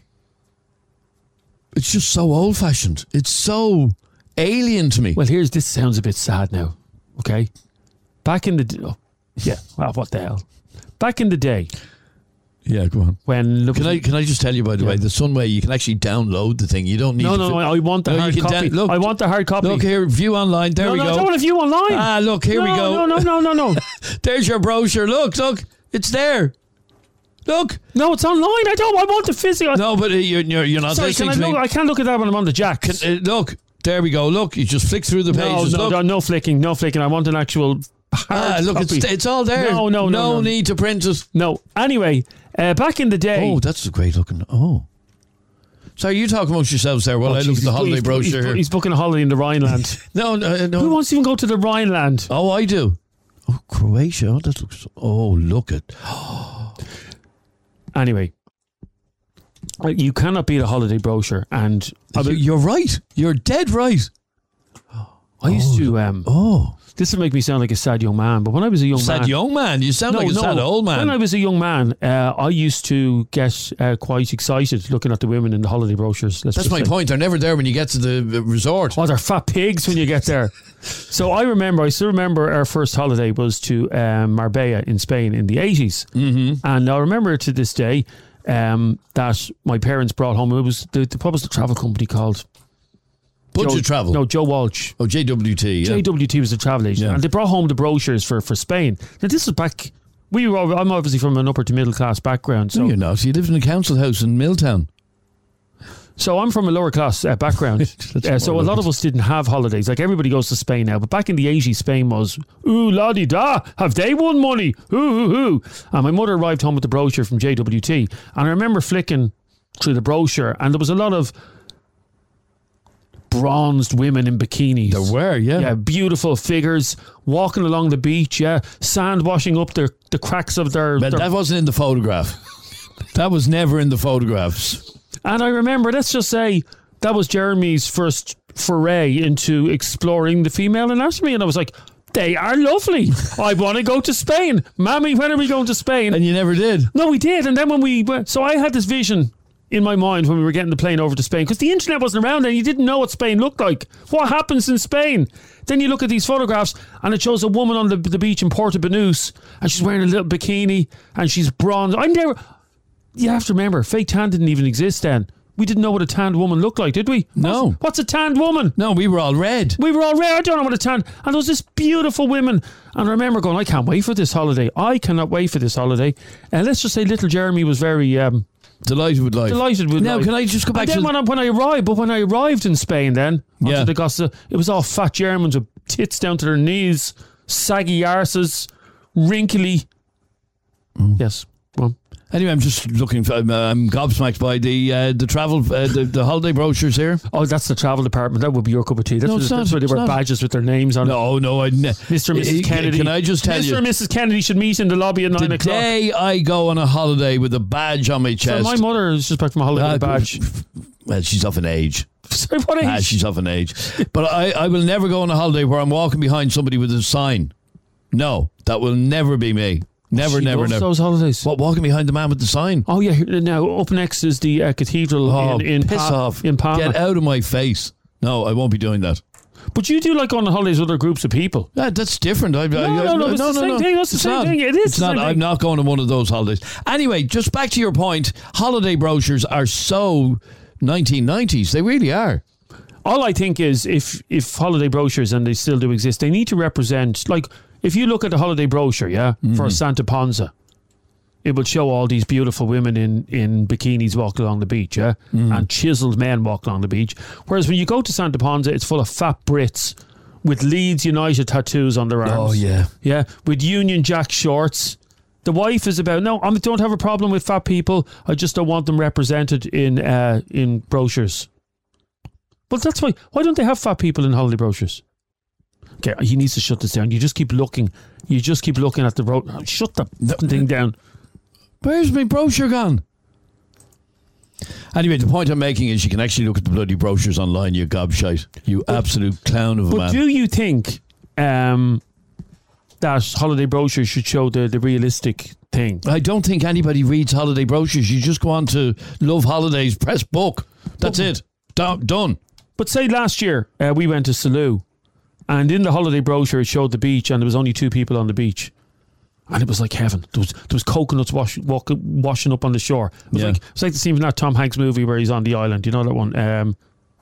Speaker 2: It's just so old-fashioned. It's so... alien to me.
Speaker 3: Well, this sounds a bit sad now. Okay, back in the what the hell? Back in the day.
Speaker 2: Yeah, go on.
Speaker 3: When
Speaker 2: can I just tell you, by the way, the Sunway, you can actually download the thing. You don't need.
Speaker 3: No, I want the hard copy. I want the hard copy.
Speaker 2: Look here, view online. There we go.
Speaker 3: I don't want to view online.
Speaker 2: Look, here we go.
Speaker 3: No.
Speaker 2: There's your brochure. Look, it's there. Look.
Speaker 3: No, it's online. I want the physical.
Speaker 2: No, but you're not listening to me.
Speaker 3: I can't look at that when I'm on the jack.
Speaker 2: Look. There we go. Look, you just flick through the pages.
Speaker 3: No flicking. I want an actual hard
Speaker 2: look,
Speaker 3: copy.
Speaker 2: It's all there. No need to print it.
Speaker 3: No. Anyway, back in the day.
Speaker 2: Oh, that's a great looking. Oh. Sorry, you talk amongst yourselves there while I look at the holiday brochure here.
Speaker 3: He's booking a holiday in the Rhineland.
Speaker 2: No.
Speaker 3: Who wants to even go to the Rhineland?
Speaker 2: Oh, I do. Oh, Croatia. Oh, that looks... Oh, look at...
Speaker 3: Anyway. You cannot beat a holiday brochure, and
Speaker 2: you're right. You're dead right.
Speaker 3: I used to. This will make me sound like a sad young man, but when I was a young
Speaker 2: man, you sound like a sad old man.
Speaker 3: When I was a young man, I used to get quite excited looking at the women in the holiday brochures.
Speaker 2: That's my point. They're never there when you get to the resort.
Speaker 3: Oh, they're fat pigs when you get there. So I still remember our first holiday was to Marbella in Spain in the 80s, and I remember to this day. That my parents brought home. It was what was the travel company called?
Speaker 2: Budget Travel.
Speaker 3: No, Joe Walsh.
Speaker 2: Oh, JWT. Yeah.
Speaker 3: JWT was the travel agent, and they brought home the brochures for Spain. Now this was back. I'm obviously from an upper to middle class background. So
Speaker 2: no, you're not. You lived in a council house in Milltown.
Speaker 3: So I'm from a lower class background. So a lot of us didn't have holidays. Like everybody goes to Spain now. But back in the 80s, Spain was, ooh, la-di-da, have they won money? Ooh. And my mother arrived home with the brochure from JWT. And I remember flicking through the brochure and there was a lot of bronzed women in bikinis.
Speaker 2: There were, yeah.
Speaker 3: Yeah, beautiful figures, walking along the beach, yeah, sand washing up the cracks of their...
Speaker 2: But that wasn't in the photograph. That was never in the photographs.
Speaker 3: And I remember, let's just say, that was Jeremy's first foray into exploring the female anatomy. And I was like, They are lovely. I want to go to Spain. Mammy, when are we going to Spain?
Speaker 2: And you never did.
Speaker 3: No, we did. And then when we went, so I had this vision in my mind when we were getting the plane over to Spain, because the internet wasn't around and you didn't know what Spain looked like. What happens in Spain? Then you look at these photographs and it shows a woman on the beach in Puerto Banús and she's wearing a little bikini and she's bronze. You have to remember, fake tan didn't even exist then. We didn't know what a tanned woman looked like, did we?
Speaker 2: No.
Speaker 3: What's a tanned woman?
Speaker 2: No, we were all red.
Speaker 3: I don't know what a tanned. And there was this beautiful women. And I remember going, I can't wait for this holiday. I cannot wait for this holiday. And let's just say little Jeremy was very...
Speaker 2: delighted with life. Now, can I just go back
Speaker 3: to... when I arrived in Spain then, it was all fat Germans with tits down to their knees, saggy arses, wrinkly... Yes, go on.
Speaker 2: Anyway, I'm just looking for. I'm gobsmacked by the travel, the holiday brochures here.
Speaker 3: Oh, that's the travel department. That would be your cup of tea. That's where they wear badges with their names on.
Speaker 2: No,
Speaker 3: Mr. and Mrs. Kennedy.
Speaker 2: Can I just tell you,
Speaker 3: Mr. and Mrs. Kennedy should meet in the lobby at 9 o'clock.
Speaker 2: The day I go on a holiday with a badge on my chest.
Speaker 3: So my mother is just back from a holiday with a badge.
Speaker 2: Well, she's of an age.
Speaker 3: Sorry, what age?
Speaker 2: She's of an age. But I will never go on a holiday where I'm walking behind somebody with a sign. No, that will never be me. Never.
Speaker 3: Those holidays.
Speaker 2: What, walking behind the man with the sign?
Speaker 3: Oh yeah. Now up next is the cathedral in
Speaker 2: piss off.
Speaker 3: In Palma.
Speaker 2: Get out of my face. No, I won't be doing that.
Speaker 3: But you do like going on holidays with other groups of people.
Speaker 2: Yeah, that's different.
Speaker 3: No. It's the same thing. That's the same thing. It is.
Speaker 2: It's not. I'm not going to one of those holidays. Anyway, just back to your point. Holiday brochures are so 1990s. They really are.
Speaker 3: All I think is if holiday brochures, and they still do exist, they need to represent, like, if you look at the holiday brochure, for Santa Ponza, it will show all these beautiful women in bikinis walking along the beach, and chiseled men walking along the beach. Whereas when you go to Santa Ponza, it's full of fat Brits with Leeds United tattoos on their arms.
Speaker 2: Oh, yeah.
Speaker 3: Yeah, with Union Jack shorts. The wife is about, no, I don't have a problem with fat people. I just don't want them represented in brochures. Well, that's why. Why don't they have fat people in holiday brochures? Okay, he needs to shut this down. You just keep looking. You just keep looking at the road. Oh, shut the thing down.
Speaker 2: Where's my brochure gone? Anyway, the point I'm making is you can actually look at the bloody brochures online, you gobshite. You absolute clown of a man.
Speaker 3: But do you think that holiday brochures should show the realistic thing?
Speaker 2: I don't think anybody reads holiday brochures. You just go on to Love Holidays, press book. That's it. Done. But
Speaker 3: say last year we went to Salou, and in the holiday brochure it showed the beach, and there was only 2 people on the beach, and it was like heaven. There was coconuts washing up on the shore. It was like the scene from that Tom Hanks movie where he's on the island. You know that one?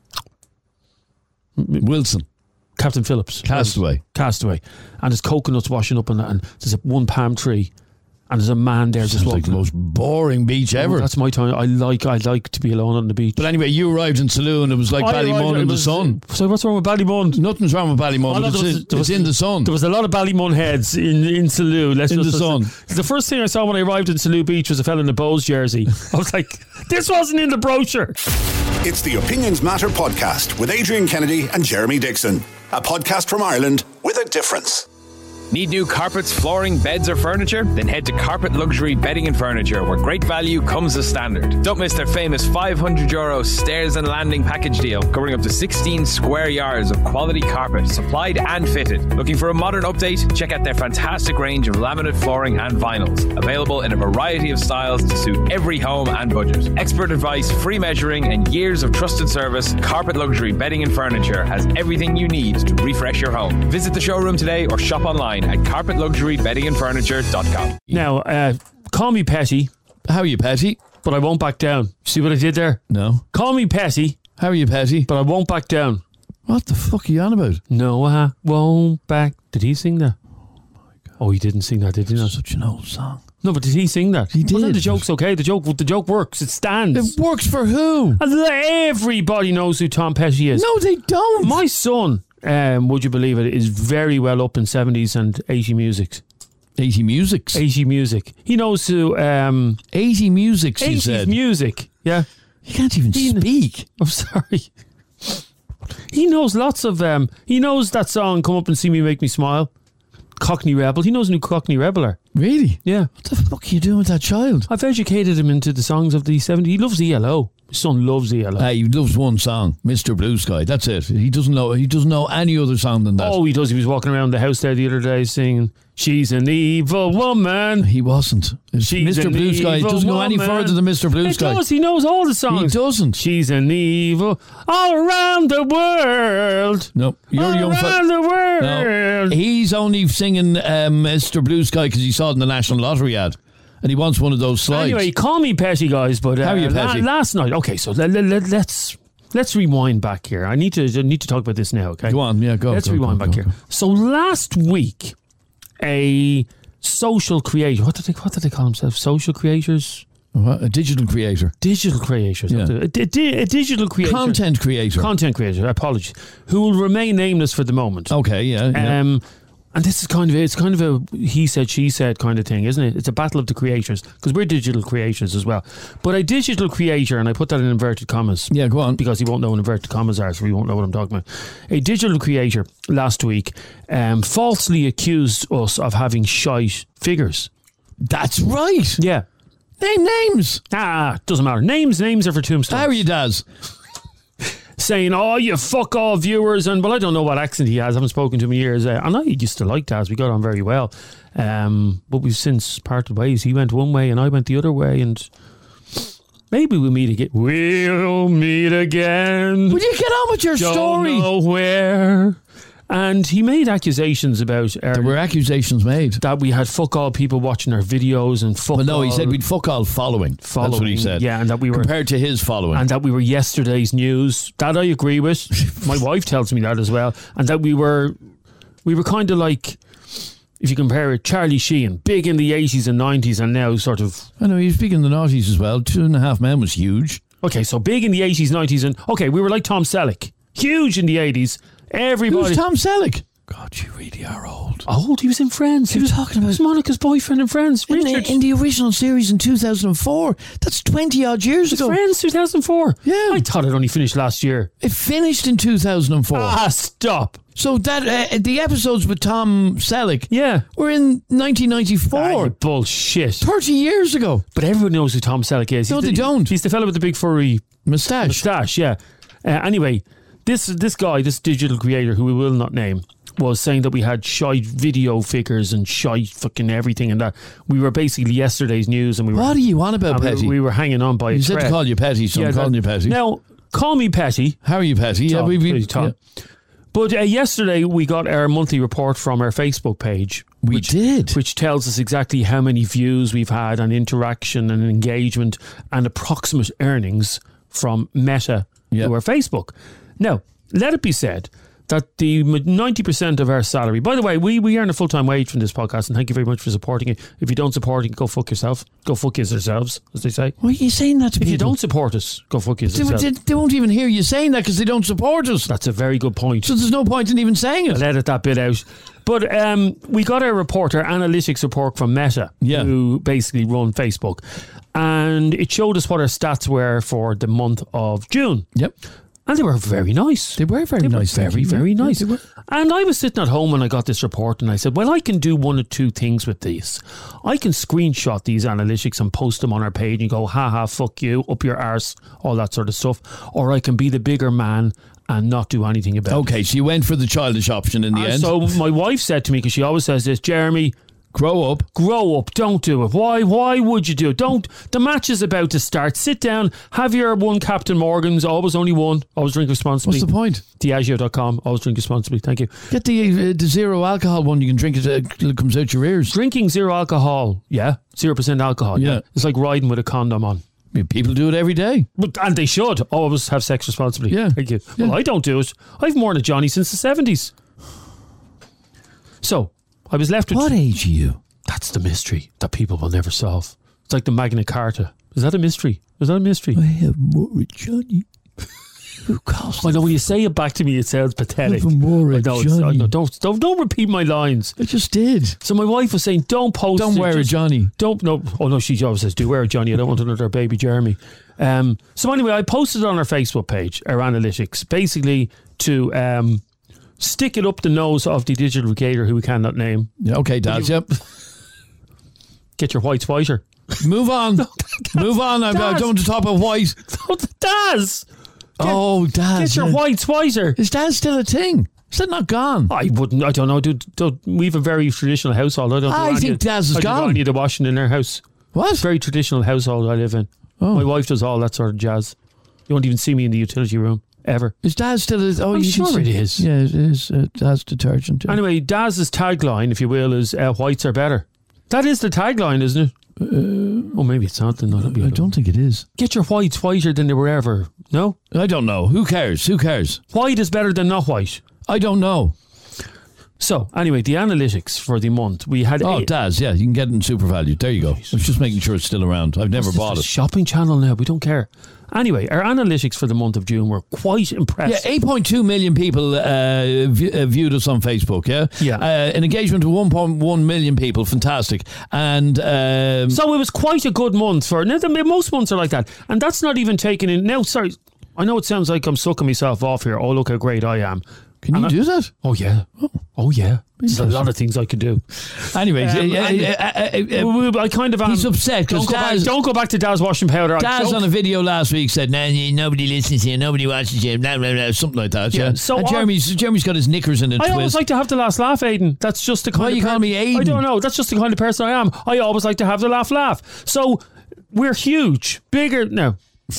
Speaker 2: Wilson.
Speaker 3: Captain Phillips.
Speaker 2: Castaway.
Speaker 3: And there's coconuts washing up on that, and there's one palm tree, and there's a man there just walking.
Speaker 2: Like the most boring beach ever.
Speaker 3: That's my time. I like to be alone on the beach.
Speaker 2: But anyway, you arrived in Salou and it was like Ballymun in the sun.
Speaker 3: So what's wrong with Ballymun?
Speaker 2: Nothing's wrong with Ballymun. It's in the sun.
Speaker 3: There was a lot of Ballymun heads in Salou.
Speaker 2: The sun.
Speaker 3: The first thing I saw when I arrived in Salou Beach was a fella in a Bose jersey. I was like, this wasn't in the brochure.
Speaker 4: It's the Opinions Matter podcast with Adrian Kennedy and Jeremy Dixon. A podcast from Ireland with a difference.
Speaker 5: Need new carpets, flooring, beds or furniture? Then head to Carpet Luxury Bedding and Furniture, where great value comes as standard. Don't miss their famous €500 stairs and landing package deal, covering up to 16 square yards of quality carpet, supplied and fitted. Looking for a modern update? Check out their fantastic range of laminate flooring and vinyls, available in a variety of styles to suit every home and budget. Expert advice, free measuring and years of trusted service, Carpet Luxury Bedding and Furniture has everything you need to refresh your home. Visit the showroom today or shop online at carpetluxurybeddingandfurniture.com.
Speaker 3: Now, call me petty.
Speaker 2: How are you, petty?
Speaker 3: But I won't back down. See what I did there?
Speaker 2: No.
Speaker 3: Call me petty.
Speaker 2: How are you, petty?
Speaker 3: But I won't back down.
Speaker 2: What the fuck are you on about?
Speaker 3: No, I won't back. Did he sing that? Oh my God. Oh, he didn't sing that, did he not?
Speaker 2: Such an old song.
Speaker 3: No, but did he sing that?
Speaker 2: He did.
Speaker 3: Well, the joke's okay. The joke works. It stands.
Speaker 2: It works for who?
Speaker 3: Everybody knows who Tom Petty is.
Speaker 2: No, they don't.
Speaker 3: My son, would you believe it, is very well up in 70s and 80 music.
Speaker 2: 80 musics?
Speaker 3: 80 music. He knows who...
Speaker 2: 80 musics, you said.
Speaker 3: 80s music, yeah.
Speaker 2: You can't even speak.
Speaker 3: I'm sorry. He knows lots of... he knows that song, Come Up and See Me Make Me Smile. Cockney Rebel. He knows who Cockney Rebel are.
Speaker 2: Really?
Speaker 3: Yeah.
Speaker 2: What the fuck are you doing with that child?
Speaker 3: I've educated him into the songs of the 70s. He loves ELO. His son loves ELO.
Speaker 2: He loves one song, Mr. Blue Sky. That's it. He doesn't know any other song than that.
Speaker 3: Oh, he does. He was walking around the house there the other day singing, "She's an evil woman."
Speaker 2: He wasn't.
Speaker 3: She's
Speaker 2: Mr. Blue Sky. It doesn't go any further than Mr. Blue Sky.
Speaker 3: It does. He knows all the songs.
Speaker 2: He doesn't.
Speaker 3: She's an evil all around the world.
Speaker 2: No, you're
Speaker 3: all
Speaker 2: young
Speaker 3: around the world.
Speaker 2: No, he's only singing Mr. Blue Sky because he saw it in the National Lottery ad. And he wants one of those slides.
Speaker 3: Anyway, call me petty, guys. But
Speaker 2: how are you petty?
Speaker 3: Last night, okay. So let's rewind back here. I need to talk about this now. Okay,
Speaker 2: go on. Yeah, go.
Speaker 3: Let's rewind back here. So last week, a social creator. What did they call themselves? Social creators.
Speaker 2: A digital creator.
Speaker 3: Digital creators.
Speaker 2: Yeah.
Speaker 3: A digital creator.
Speaker 2: Content creator.
Speaker 3: Content creator. Apologies. Who will remain nameless for the moment.
Speaker 2: Okay. Yeah.
Speaker 3: And this is kind of a he said, she said kind of thing, isn't it? It's a battle of the creators because we're digital creators as well. But a digital creator, and I put that in inverted commas.
Speaker 2: Yeah, go on.
Speaker 3: Because he won't know what inverted commas are, so he won't know what I'm talking about. A digital creator last week falsely accused us of having shite figures.
Speaker 2: That's right.
Speaker 3: Yeah.
Speaker 2: Name names.
Speaker 3: Doesn't matter. Names are for tombstones.
Speaker 2: How are you, Daz?
Speaker 3: Saying, "Oh, you fuck all viewers," and I don't know what accent he has. I haven't spoken to him in years, and I used to like Daz. We got on very well, but we've since parted ways. He went one way, and I went the other way, and maybe we'll meet again. We'll meet again.
Speaker 2: Will you get on with your story?
Speaker 3: Don't know where. And he made accusations about...
Speaker 2: There were accusations made.
Speaker 3: That we had fuck all people watching our videos and fuck all...
Speaker 2: Well, no, he said we'd fuck all following. That's what he said.
Speaker 3: Yeah, and that we were...
Speaker 2: Compared to his following.
Speaker 3: And that we were yesterday's news. That I agree with. My wife tells me that as well. And that we were kind of like... If you compare it, Charlie Sheen, big in the 80s and 90s and now sort of...
Speaker 2: I know, he was big in the 90s as well. 2.5 Men was huge.
Speaker 3: Okay, so big in the 80s, 90s and... Okay, we were like Tom Selleck. Huge in the 80s. Everybody.
Speaker 2: Who's Tom Selleck? God, you really are old.
Speaker 3: Old? He was in Friends.
Speaker 2: He was talking about...
Speaker 3: He was Monica's boyfriend in Friends.
Speaker 2: In the original series in 2004. That's 20 odd years ago.
Speaker 3: Friends, 2004.
Speaker 2: Yeah.
Speaker 3: I thought it only finished last year.
Speaker 2: It finished in 2004.
Speaker 3: Stop.
Speaker 2: So that the episodes with Tom Selleck were in 1994.
Speaker 3: Bullshit.
Speaker 2: 30 years ago.
Speaker 3: But everyone knows who Tom Selleck is.
Speaker 2: No, they don't.
Speaker 3: He's the fellow with the big furry moustache, yeah. Anyway, this guy, this digital creator who we will not name, was saying that we had shite video figures and shite fucking everything and that. We were basically yesterday's news and we were...
Speaker 2: What are you on about, Petty?
Speaker 3: We were hanging on by a thread.
Speaker 2: You said to call you Petty, so I'm calling you Petty.
Speaker 3: Now, call me Petty.
Speaker 2: How are you, Petty?
Speaker 3: Tom,
Speaker 2: yeah,
Speaker 3: But yesterday we got our monthly report from our Facebook page.
Speaker 2: Which
Speaker 3: tells us exactly how many views we've had and interaction and engagement and approximate earnings from Meta to our Facebook. Now, let it be said that the 90% of our salary... By the way, we earn a full-time wage from this podcast, and thank you very much for supporting it. If you don't support it, go fuck yourself. Go fuck yourselves, as they say.
Speaker 2: Why are you saying that to people?
Speaker 3: If you don't support us, go fuck yourself.
Speaker 2: They won't even hear you saying that because they don't support us.
Speaker 3: That's a very good point.
Speaker 2: So there's no point in even saying it.
Speaker 3: I'll edit that bit out. But we got our report, our analytics report from Meta, who basically run Facebook. And it showed us what our stats were for the month of June.
Speaker 2: Yep.
Speaker 3: And they were very nice.
Speaker 2: They were very nice.
Speaker 3: Very nice.
Speaker 2: Yeah,
Speaker 3: and I was sitting at home when I got this report and I said, well, I can do one of two things with these. I can screenshot these analytics and post them on our page and go, haha, fuck you, up your arse, all that sort of stuff. Or I can be the bigger man and not do anything about it.
Speaker 2: Okay, so you went for the childish option in the end.
Speaker 3: So my wife said to me, because she always says this, Jeremy...
Speaker 2: Grow up,
Speaker 3: don't do it. Why would you do it? Don't. The match is about to start. Sit down, have your one Captain Morgan's, always only one, always drink responsibly.
Speaker 2: What's the point?
Speaker 3: Diageo.com, always drink responsibly. Thank you.
Speaker 2: Get the zero alcohol one, you can drink it, it comes out your ears.
Speaker 3: Drinking zero alcohol, 0% alcohol, it's like riding with a condom on.
Speaker 2: I mean, people do it every day.
Speaker 3: And they should always have sex responsibly.
Speaker 2: Yeah.
Speaker 3: Thank you. Yeah. Well, I don't do it. I've worn a Johnny since the 70s. So I was left with...
Speaker 2: What age are you?
Speaker 3: That's the mystery that people will never solve. It's like the Magna Carta. Is that a mystery? Is that a mystery?
Speaker 2: I have more Johnny. Who calls?
Speaker 3: I know when you say it back to me, it sounds pathetic.
Speaker 2: More Johnny.
Speaker 3: Don't repeat my lines.
Speaker 2: I just did.
Speaker 3: So my wife was saying, don't post.
Speaker 2: Don't wear a Johnny.
Speaker 3: Don't. No. Oh no, she always says, do wear a Johnny. I don't want another baby Jeremy. So anyway, I posted it on our Facebook page, our analytics, basically to stick it up the nose of the digital creator who we cannot name.
Speaker 2: Yeah, okay, Dad. Yep.
Speaker 3: Get your whites whiter.
Speaker 2: Move on. Move on. I don't want to talk about white.
Speaker 3: Daz.
Speaker 2: Daz.
Speaker 3: Get your whites whiter.
Speaker 2: Is Daz still a thing? Is that not gone?
Speaker 3: I don't know. We have a very traditional household.
Speaker 2: I think Daz is gone.
Speaker 3: I don't need the washing in our house.
Speaker 2: What?
Speaker 3: Very traditional household I live in. Oh. My wife does all that sort of jazz. You won't even see me in the utility room ever.
Speaker 2: Is Daz still?
Speaker 3: I'm sure it is.
Speaker 2: Yeah, it is. Daz detergent. Yeah.
Speaker 3: Anyway, Daz's tagline, if you will, is whites are better. That is the tagline, isn't it? Maybe it's not.
Speaker 2: I don't think it is.
Speaker 3: Get your whites whiter than they were ever. No?
Speaker 2: I don't know. Who cares?
Speaker 3: White is better than not white.
Speaker 2: I don't know.
Speaker 3: So, anyway, the analytics for the month. We had
Speaker 2: Daz, yeah, you can get it in SuperValu. There you go. I was just making sure it's still around. I've never bought it.
Speaker 3: Shopping channel now. We don't care. Anyway, our analytics for the month of June were quite impressive.
Speaker 2: Yeah, 8.2 million people viewed us on Facebook, yeah?
Speaker 3: Yeah.
Speaker 2: An engagement of 1.1 million people. Fantastic. And
Speaker 3: so it was quite a good month for... Now, most months are like that. And that's not even taken in... Now, sorry, I know it sounds like I'm sucking myself off here. Oh, look how great I am.
Speaker 2: Can you do that?
Speaker 3: Oh, yeah. Oh, yeah. There's a lot of things I could do.
Speaker 2: Anyway,
Speaker 3: I kind of am.
Speaker 2: He's upset because
Speaker 3: don't go back to Daz washing powder.
Speaker 2: Daz on a video last week said, "Nah, nobody listens to you, nobody watches you," blah, blah, blah, something like that. Yeah. So and Jeremy's got his knickers in a twist.
Speaker 3: I always like to have the last laugh, Aidan. That's just the kind.
Speaker 2: Why you call me Aidan?
Speaker 3: I don't know. That's just the kind of person I am. I always like to have the laugh. So we're huge, bigger now.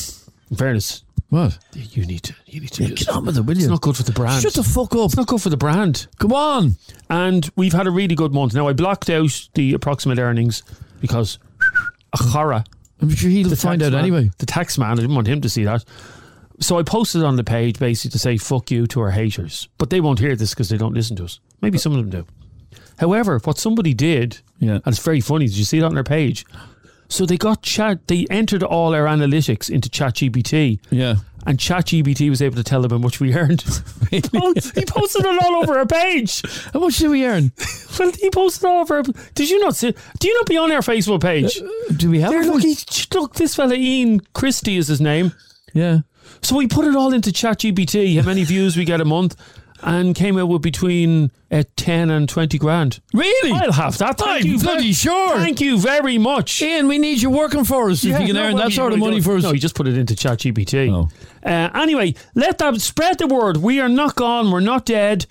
Speaker 3: In fairness.
Speaker 2: What?
Speaker 3: You need to
Speaker 2: get on with it, will you?
Speaker 3: It's not good for the brand.
Speaker 2: Shut the fuck up.
Speaker 3: It's not good for the brand.
Speaker 2: Come on.
Speaker 3: And we've had a really good month. Now, I blocked out the approximate earnings because Achara.
Speaker 2: I'm sure he'll find out anyway.
Speaker 3: The tax man, I didn't want him to see that. So I posted on the page basically to say fuck you to our haters. But they won't hear this because they don't listen to us. Maybe some of them do. However, what somebody did, and it's very funny, did you see that on their page? So they entered all our analytics into ChatGPT.
Speaker 2: Yeah.
Speaker 3: And ChatGPT was able to tell them how much we earned. He posted it all over our page.
Speaker 2: How much did we earn?
Speaker 3: Well, he posted it all over. Did you not see? Do you not be on our Facebook page?
Speaker 2: Do we have it?
Speaker 3: Look, this fella Ian Christie is his name.
Speaker 2: Yeah.
Speaker 3: So we put it all into ChatGPT, how many views we get a month, and came out with between 10 and 20 grand.
Speaker 2: Really?
Speaker 3: I'll have that.
Speaker 2: I'm bloody sure.
Speaker 3: Thank you very much.
Speaker 2: Ian, we need you working for us if you can earn that sort of money for us.
Speaker 3: No, you just put it into ChatGPT. Oh. Anyway, let that spread the word. We are not gone. We're not dead.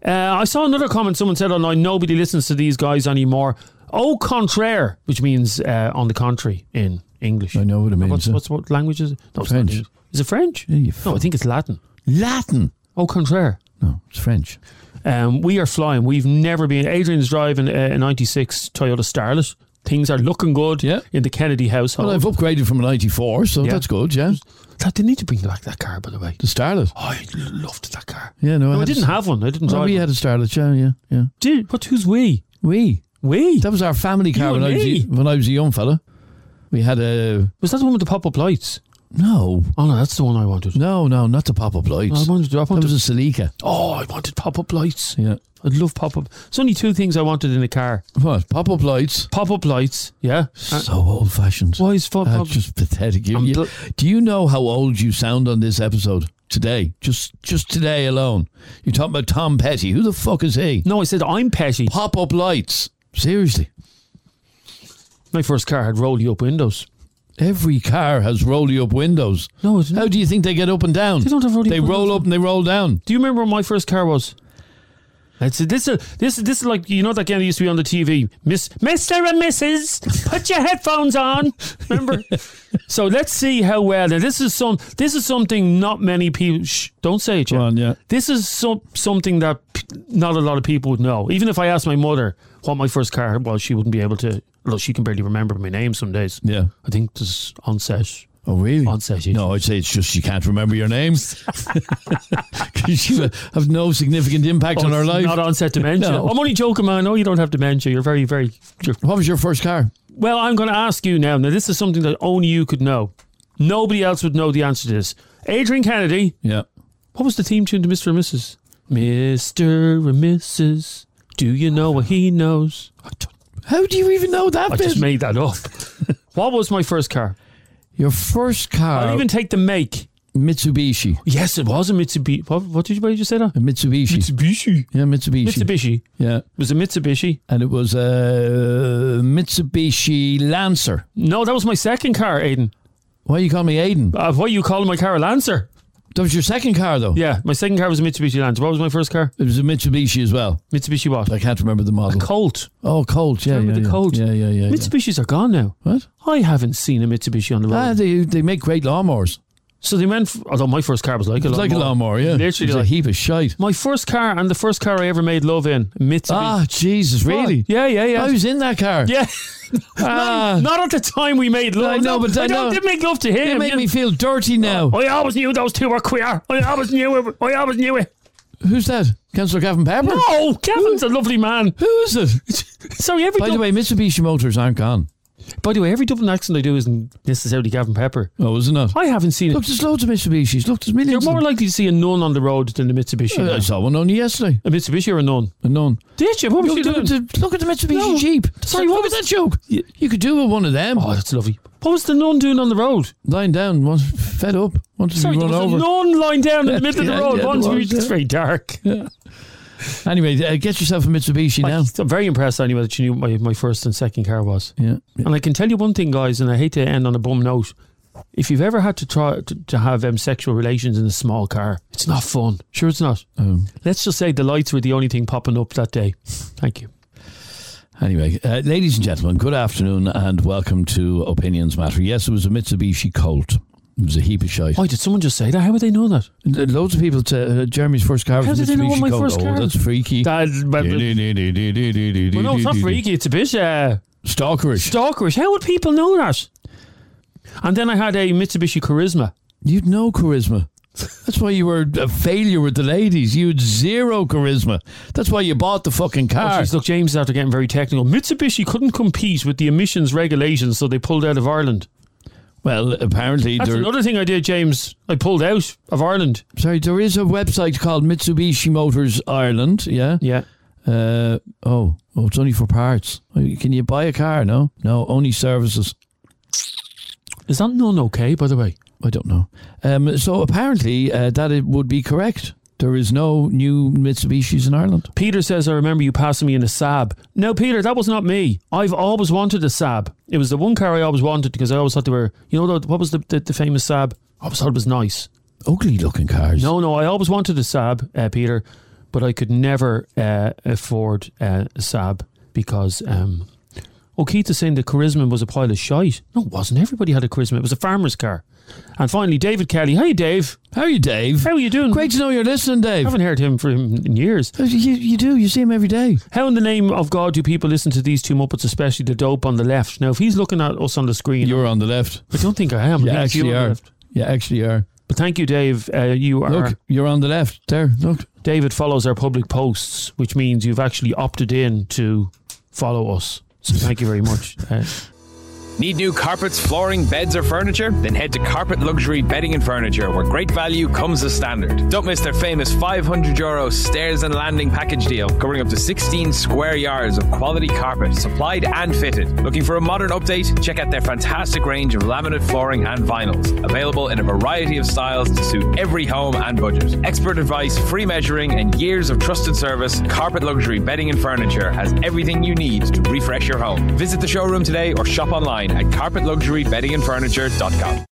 Speaker 3: I saw another comment. Someone said online, nobody listens to these guys anymore. Au contraire, which means on the contrary in English.
Speaker 2: I know what it means.
Speaker 3: What language is it? No,
Speaker 2: French.
Speaker 3: It's not. Is it French?
Speaker 2: Yeah,
Speaker 3: no, I think it's Latin.
Speaker 2: Latin?
Speaker 3: Au contraire.
Speaker 2: No, it's French.
Speaker 3: We are flying. We've never been. Adrian's driving a 96 Toyota Starlet. Things are looking good in the Kennedy household.
Speaker 2: Well, I've upgraded from a 94, so that's good, yeah.
Speaker 3: They need to bring back that car, by the way.
Speaker 2: The Starlet?
Speaker 3: Oh, I loved that car.
Speaker 2: Yeah, no,
Speaker 3: I didn't have one. I didn't drive
Speaker 2: we had a Starlet, yeah.
Speaker 3: But who's we?
Speaker 2: We? That was our family car when I was a young fella. We had a...
Speaker 3: Was that the one with the pop-up lights?
Speaker 2: No.
Speaker 3: Oh, no, that's the one I wanted.
Speaker 2: No, not the pop-up lights.
Speaker 3: No, that was
Speaker 2: a Celica.
Speaker 3: Oh, I wanted pop-up lights.
Speaker 2: Yeah.
Speaker 3: I'd love pop-up. There's only two things I wanted in a car.
Speaker 2: What? Pop-up lights?
Speaker 3: Pop-up lights, yeah.
Speaker 2: So old-fashioned.
Speaker 3: Why is pop-up?
Speaker 2: That's just pathetic. Do you know how old you sound on this episode? Today. Just today alone. You're talking about Tom Petty. Who the fuck is he?
Speaker 3: No, I said I'm Petty.
Speaker 2: Pop-up lights. Seriously.
Speaker 3: My first car had roll-you-up windows.
Speaker 2: Every car has roll-you-up windows.
Speaker 3: No, it's not.
Speaker 2: How do you think they get up and down?
Speaker 3: They don't have roll-you-up windows.
Speaker 2: They roll up and they roll down.
Speaker 3: Do you remember what my first car was? This is like, you know that game that used to be on the TV, Mr. and Mrs. Put your headphones on. Remember? So let's see how well. Now this is something not many people. Don't say it, John.
Speaker 2: Go on, yeah.
Speaker 3: This is something that not a lot of people would know. Even if I asked my mother what my first car was, she wouldn't be able to. Look, she can barely remember my name some days.
Speaker 2: Yeah,
Speaker 3: I think this is onset.
Speaker 2: Oh, really?
Speaker 3: Onset.
Speaker 2: No, I'd say it's just she can't remember your name because she have no significant impact on her life.
Speaker 3: Not onset dementia. No. I'm only joking, man. No, you don't have dementia. You're very, very...
Speaker 2: What was your first car?
Speaker 3: Well, I'm going to ask you now. Now, this is something that only you could know. Nobody else would know the answer to this. Adrian Kennedy.
Speaker 2: Yeah.
Speaker 3: What was the theme tune to Mr. and Mrs.? Mr. and Mrs. Do you know what he knows?
Speaker 2: How do you even know that
Speaker 3: I
Speaker 2: bit?
Speaker 3: Just made that up. What was my first car?
Speaker 2: Your first car...
Speaker 3: I'll even take the make.
Speaker 2: Mitsubishi.
Speaker 3: Yes, it was a Mitsubishi. What did you just say that?
Speaker 2: A Mitsubishi.
Speaker 3: Mitsubishi.
Speaker 2: Yeah, Mitsubishi.
Speaker 3: Mitsubishi.
Speaker 2: Yeah.
Speaker 3: It was a Mitsubishi.
Speaker 2: And it was a Mitsubishi Lancer.
Speaker 3: No, that was my second car, Aidan.
Speaker 2: Why you call me Aidan?
Speaker 3: Why are you calling my car a Lancer?
Speaker 2: That was your second car, though?
Speaker 3: Yeah, my second car was a Mitsubishi Lancer. What was my first car?
Speaker 2: It was a Mitsubishi as well.
Speaker 3: Mitsubishi what?
Speaker 2: I can't remember the model.
Speaker 3: A Colt.
Speaker 2: Oh, Colt, yeah.
Speaker 3: Remember the Colt?
Speaker 2: Yeah.
Speaker 3: Mitsubishis are gone now.
Speaker 2: What?
Speaker 3: I haven't seen a Mitsubishi on the road.
Speaker 2: They make great lawnmowers.
Speaker 3: So they went, although my first car was like a lawnmower.
Speaker 2: Like a lawnmower, yeah.
Speaker 3: Literally
Speaker 2: it was a heap of shite.
Speaker 3: My first car and the first car I ever made love in, Mitsubishi.
Speaker 2: Ah, Jesus, really?
Speaker 3: Yeah.
Speaker 2: I was in that car.
Speaker 3: Yeah. Not at the time we made love.
Speaker 2: I know, but I
Speaker 3: didn't make love to him.
Speaker 2: They make me feel dirty now.
Speaker 3: I always knew those two were queer. I always knew it.
Speaker 2: Who's that? Councillor Gavin Pepper?
Speaker 3: No, Gavin's a lovely man.
Speaker 2: Who is it?
Speaker 3: Sorry,
Speaker 2: By the way, Mitsubishi Motors aren't gone.
Speaker 3: By the way, every Dublin accent I do isn't necessarily Gavin Pepper.
Speaker 2: Oh, isn't it?
Speaker 3: I haven't seen
Speaker 2: Look, there's loads of Mitsubishis. Look, there's millions.
Speaker 3: You're more likely to see a nun on the road than a Mitsubishi.
Speaker 2: I saw one only yesterday.
Speaker 3: A Mitsubishi or a nun?
Speaker 2: A nun.
Speaker 3: Did you? What was you doing?
Speaker 2: Look at the Mitsubishi Jeep.
Speaker 3: Sorry, what was
Speaker 2: that joke? You could do with one of them.
Speaker 3: Oh, that's lovely. What was the nun doing on the road?
Speaker 2: Lying down, fed up, wanted to be run over.
Speaker 3: A nun lying down in the middle of the road. It's very dark.
Speaker 2: Yeah. Anyway, get yourself a Mitsubishi now.
Speaker 3: I'm very impressed anyway that you knew what my first and second car was.
Speaker 2: Yeah.
Speaker 3: And I can tell you one thing, guys, and I hate to end on a bum note. If you've ever had to try to have sexual relations in a small car, it's not fun. Sure, it's not. Let's just say the lights were the only thing popping up that day. Thank you.
Speaker 2: Anyway, ladies and gentlemen, good afternoon and welcome to Opinions Matter. Yes, it was a Mitsubishi Colt. It was a heap of shite.
Speaker 3: Why did someone just say that? How would they know that?
Speaker 2: Loads of people say Jeremy's first car was a Mitsubishi Colt.
Speaker 3: How did they know my first car?
Speaker 2: Oh, that's freaky.
Speaker 3: Well, no, it's not freaky. It's a bit
Speaker 2: stalkerish.
Speaker 3: Stalkerish. How would people know that? And then I had a Mitsubishi Charisma.
Speaker 2: You'd no charisma. That's why you were a failure with the ladies. You had zero charisma. That's why you bought the fucking car.
Speaker 3: Oh, geez, look, James is after getting very technical. Mitsubishi couldn't compete with the emissions regulations, so they pulled out of Ireland.
Speaker 2: Well, apparently...
Speaker 3: That's another thing I did, James. I pulled out of Ireland.
Speaker 2: Sorry, there is a website called Mitsubishi Motors Ireland, yeah?
Speaker 3: Yeah.
Speaker 2: It's only for parts. Can you buy a car? No, only services.
Speaker 3: Is that none okay, by the way?
Speaker 2: I don't know. So apparently that it would be correct. There is no new Mitsubishis in Ireland.
Speaker 3: Peter says, I remember you passing me in a Saab. No, Peter, that was not me. I've always wanted a Saab. It was the one car I always wanted because I always thought they were, what was the famous Saab? I always thought it was nice.
Speaker 2: Ugly looking cars.
Speaker 3: No, I always wanted a Saab, Peter, but I could never afford a Saab because... Keith is saying the Charisma was a pile of shite. No, it wasn't. Everybody had a Charisma. It was a farmer's car. And finally, David Kelly. Hey, Dave.
Speaker 2: How are you, Dave?
Speaker 3: How are you doing?
Speaker 2: Great to know you're listening, Dave.
Speaker 3: I haven't heard him in years.
Speaker 2: You do. You see him every day.
Speaker 3: How in the name of God do people listen to these two Muppets, especially the dope on the left? Now, if he's looking at us on the screen...
Speaker 2: You're on the left.
Speaker 3: I don't think I am.
Speaker 2: You actually are. You actually are.
Speaker 3: But thank you, Dave. You are...
Speaker 2: Look, you're on the left. There, look.
Speaker 3: David follows our public posts, which means you've actually opted in to follow us. So thank you very much.
Speaker 5: Need new carpets, flooring, beds or furniture? Then head to Carpet Luxury Bedding and Furniture, where great value comes as standard. Don't miss their famous €500 stairs and landing package deal, covering up to 16 square yards of quality carpet, supplied and fitted. Looking for a modern update? Check out their fantastic range of laminate flooring and vinyls, available in a variety of styles to suit every home and budget. Expert advice, free measuring and years of trusted service, Carpet Luxury Bedding and Furniture has everything you need to refresh your home. Visit the showroom today or shop online at carpetluxurybeddingandfurniture.com.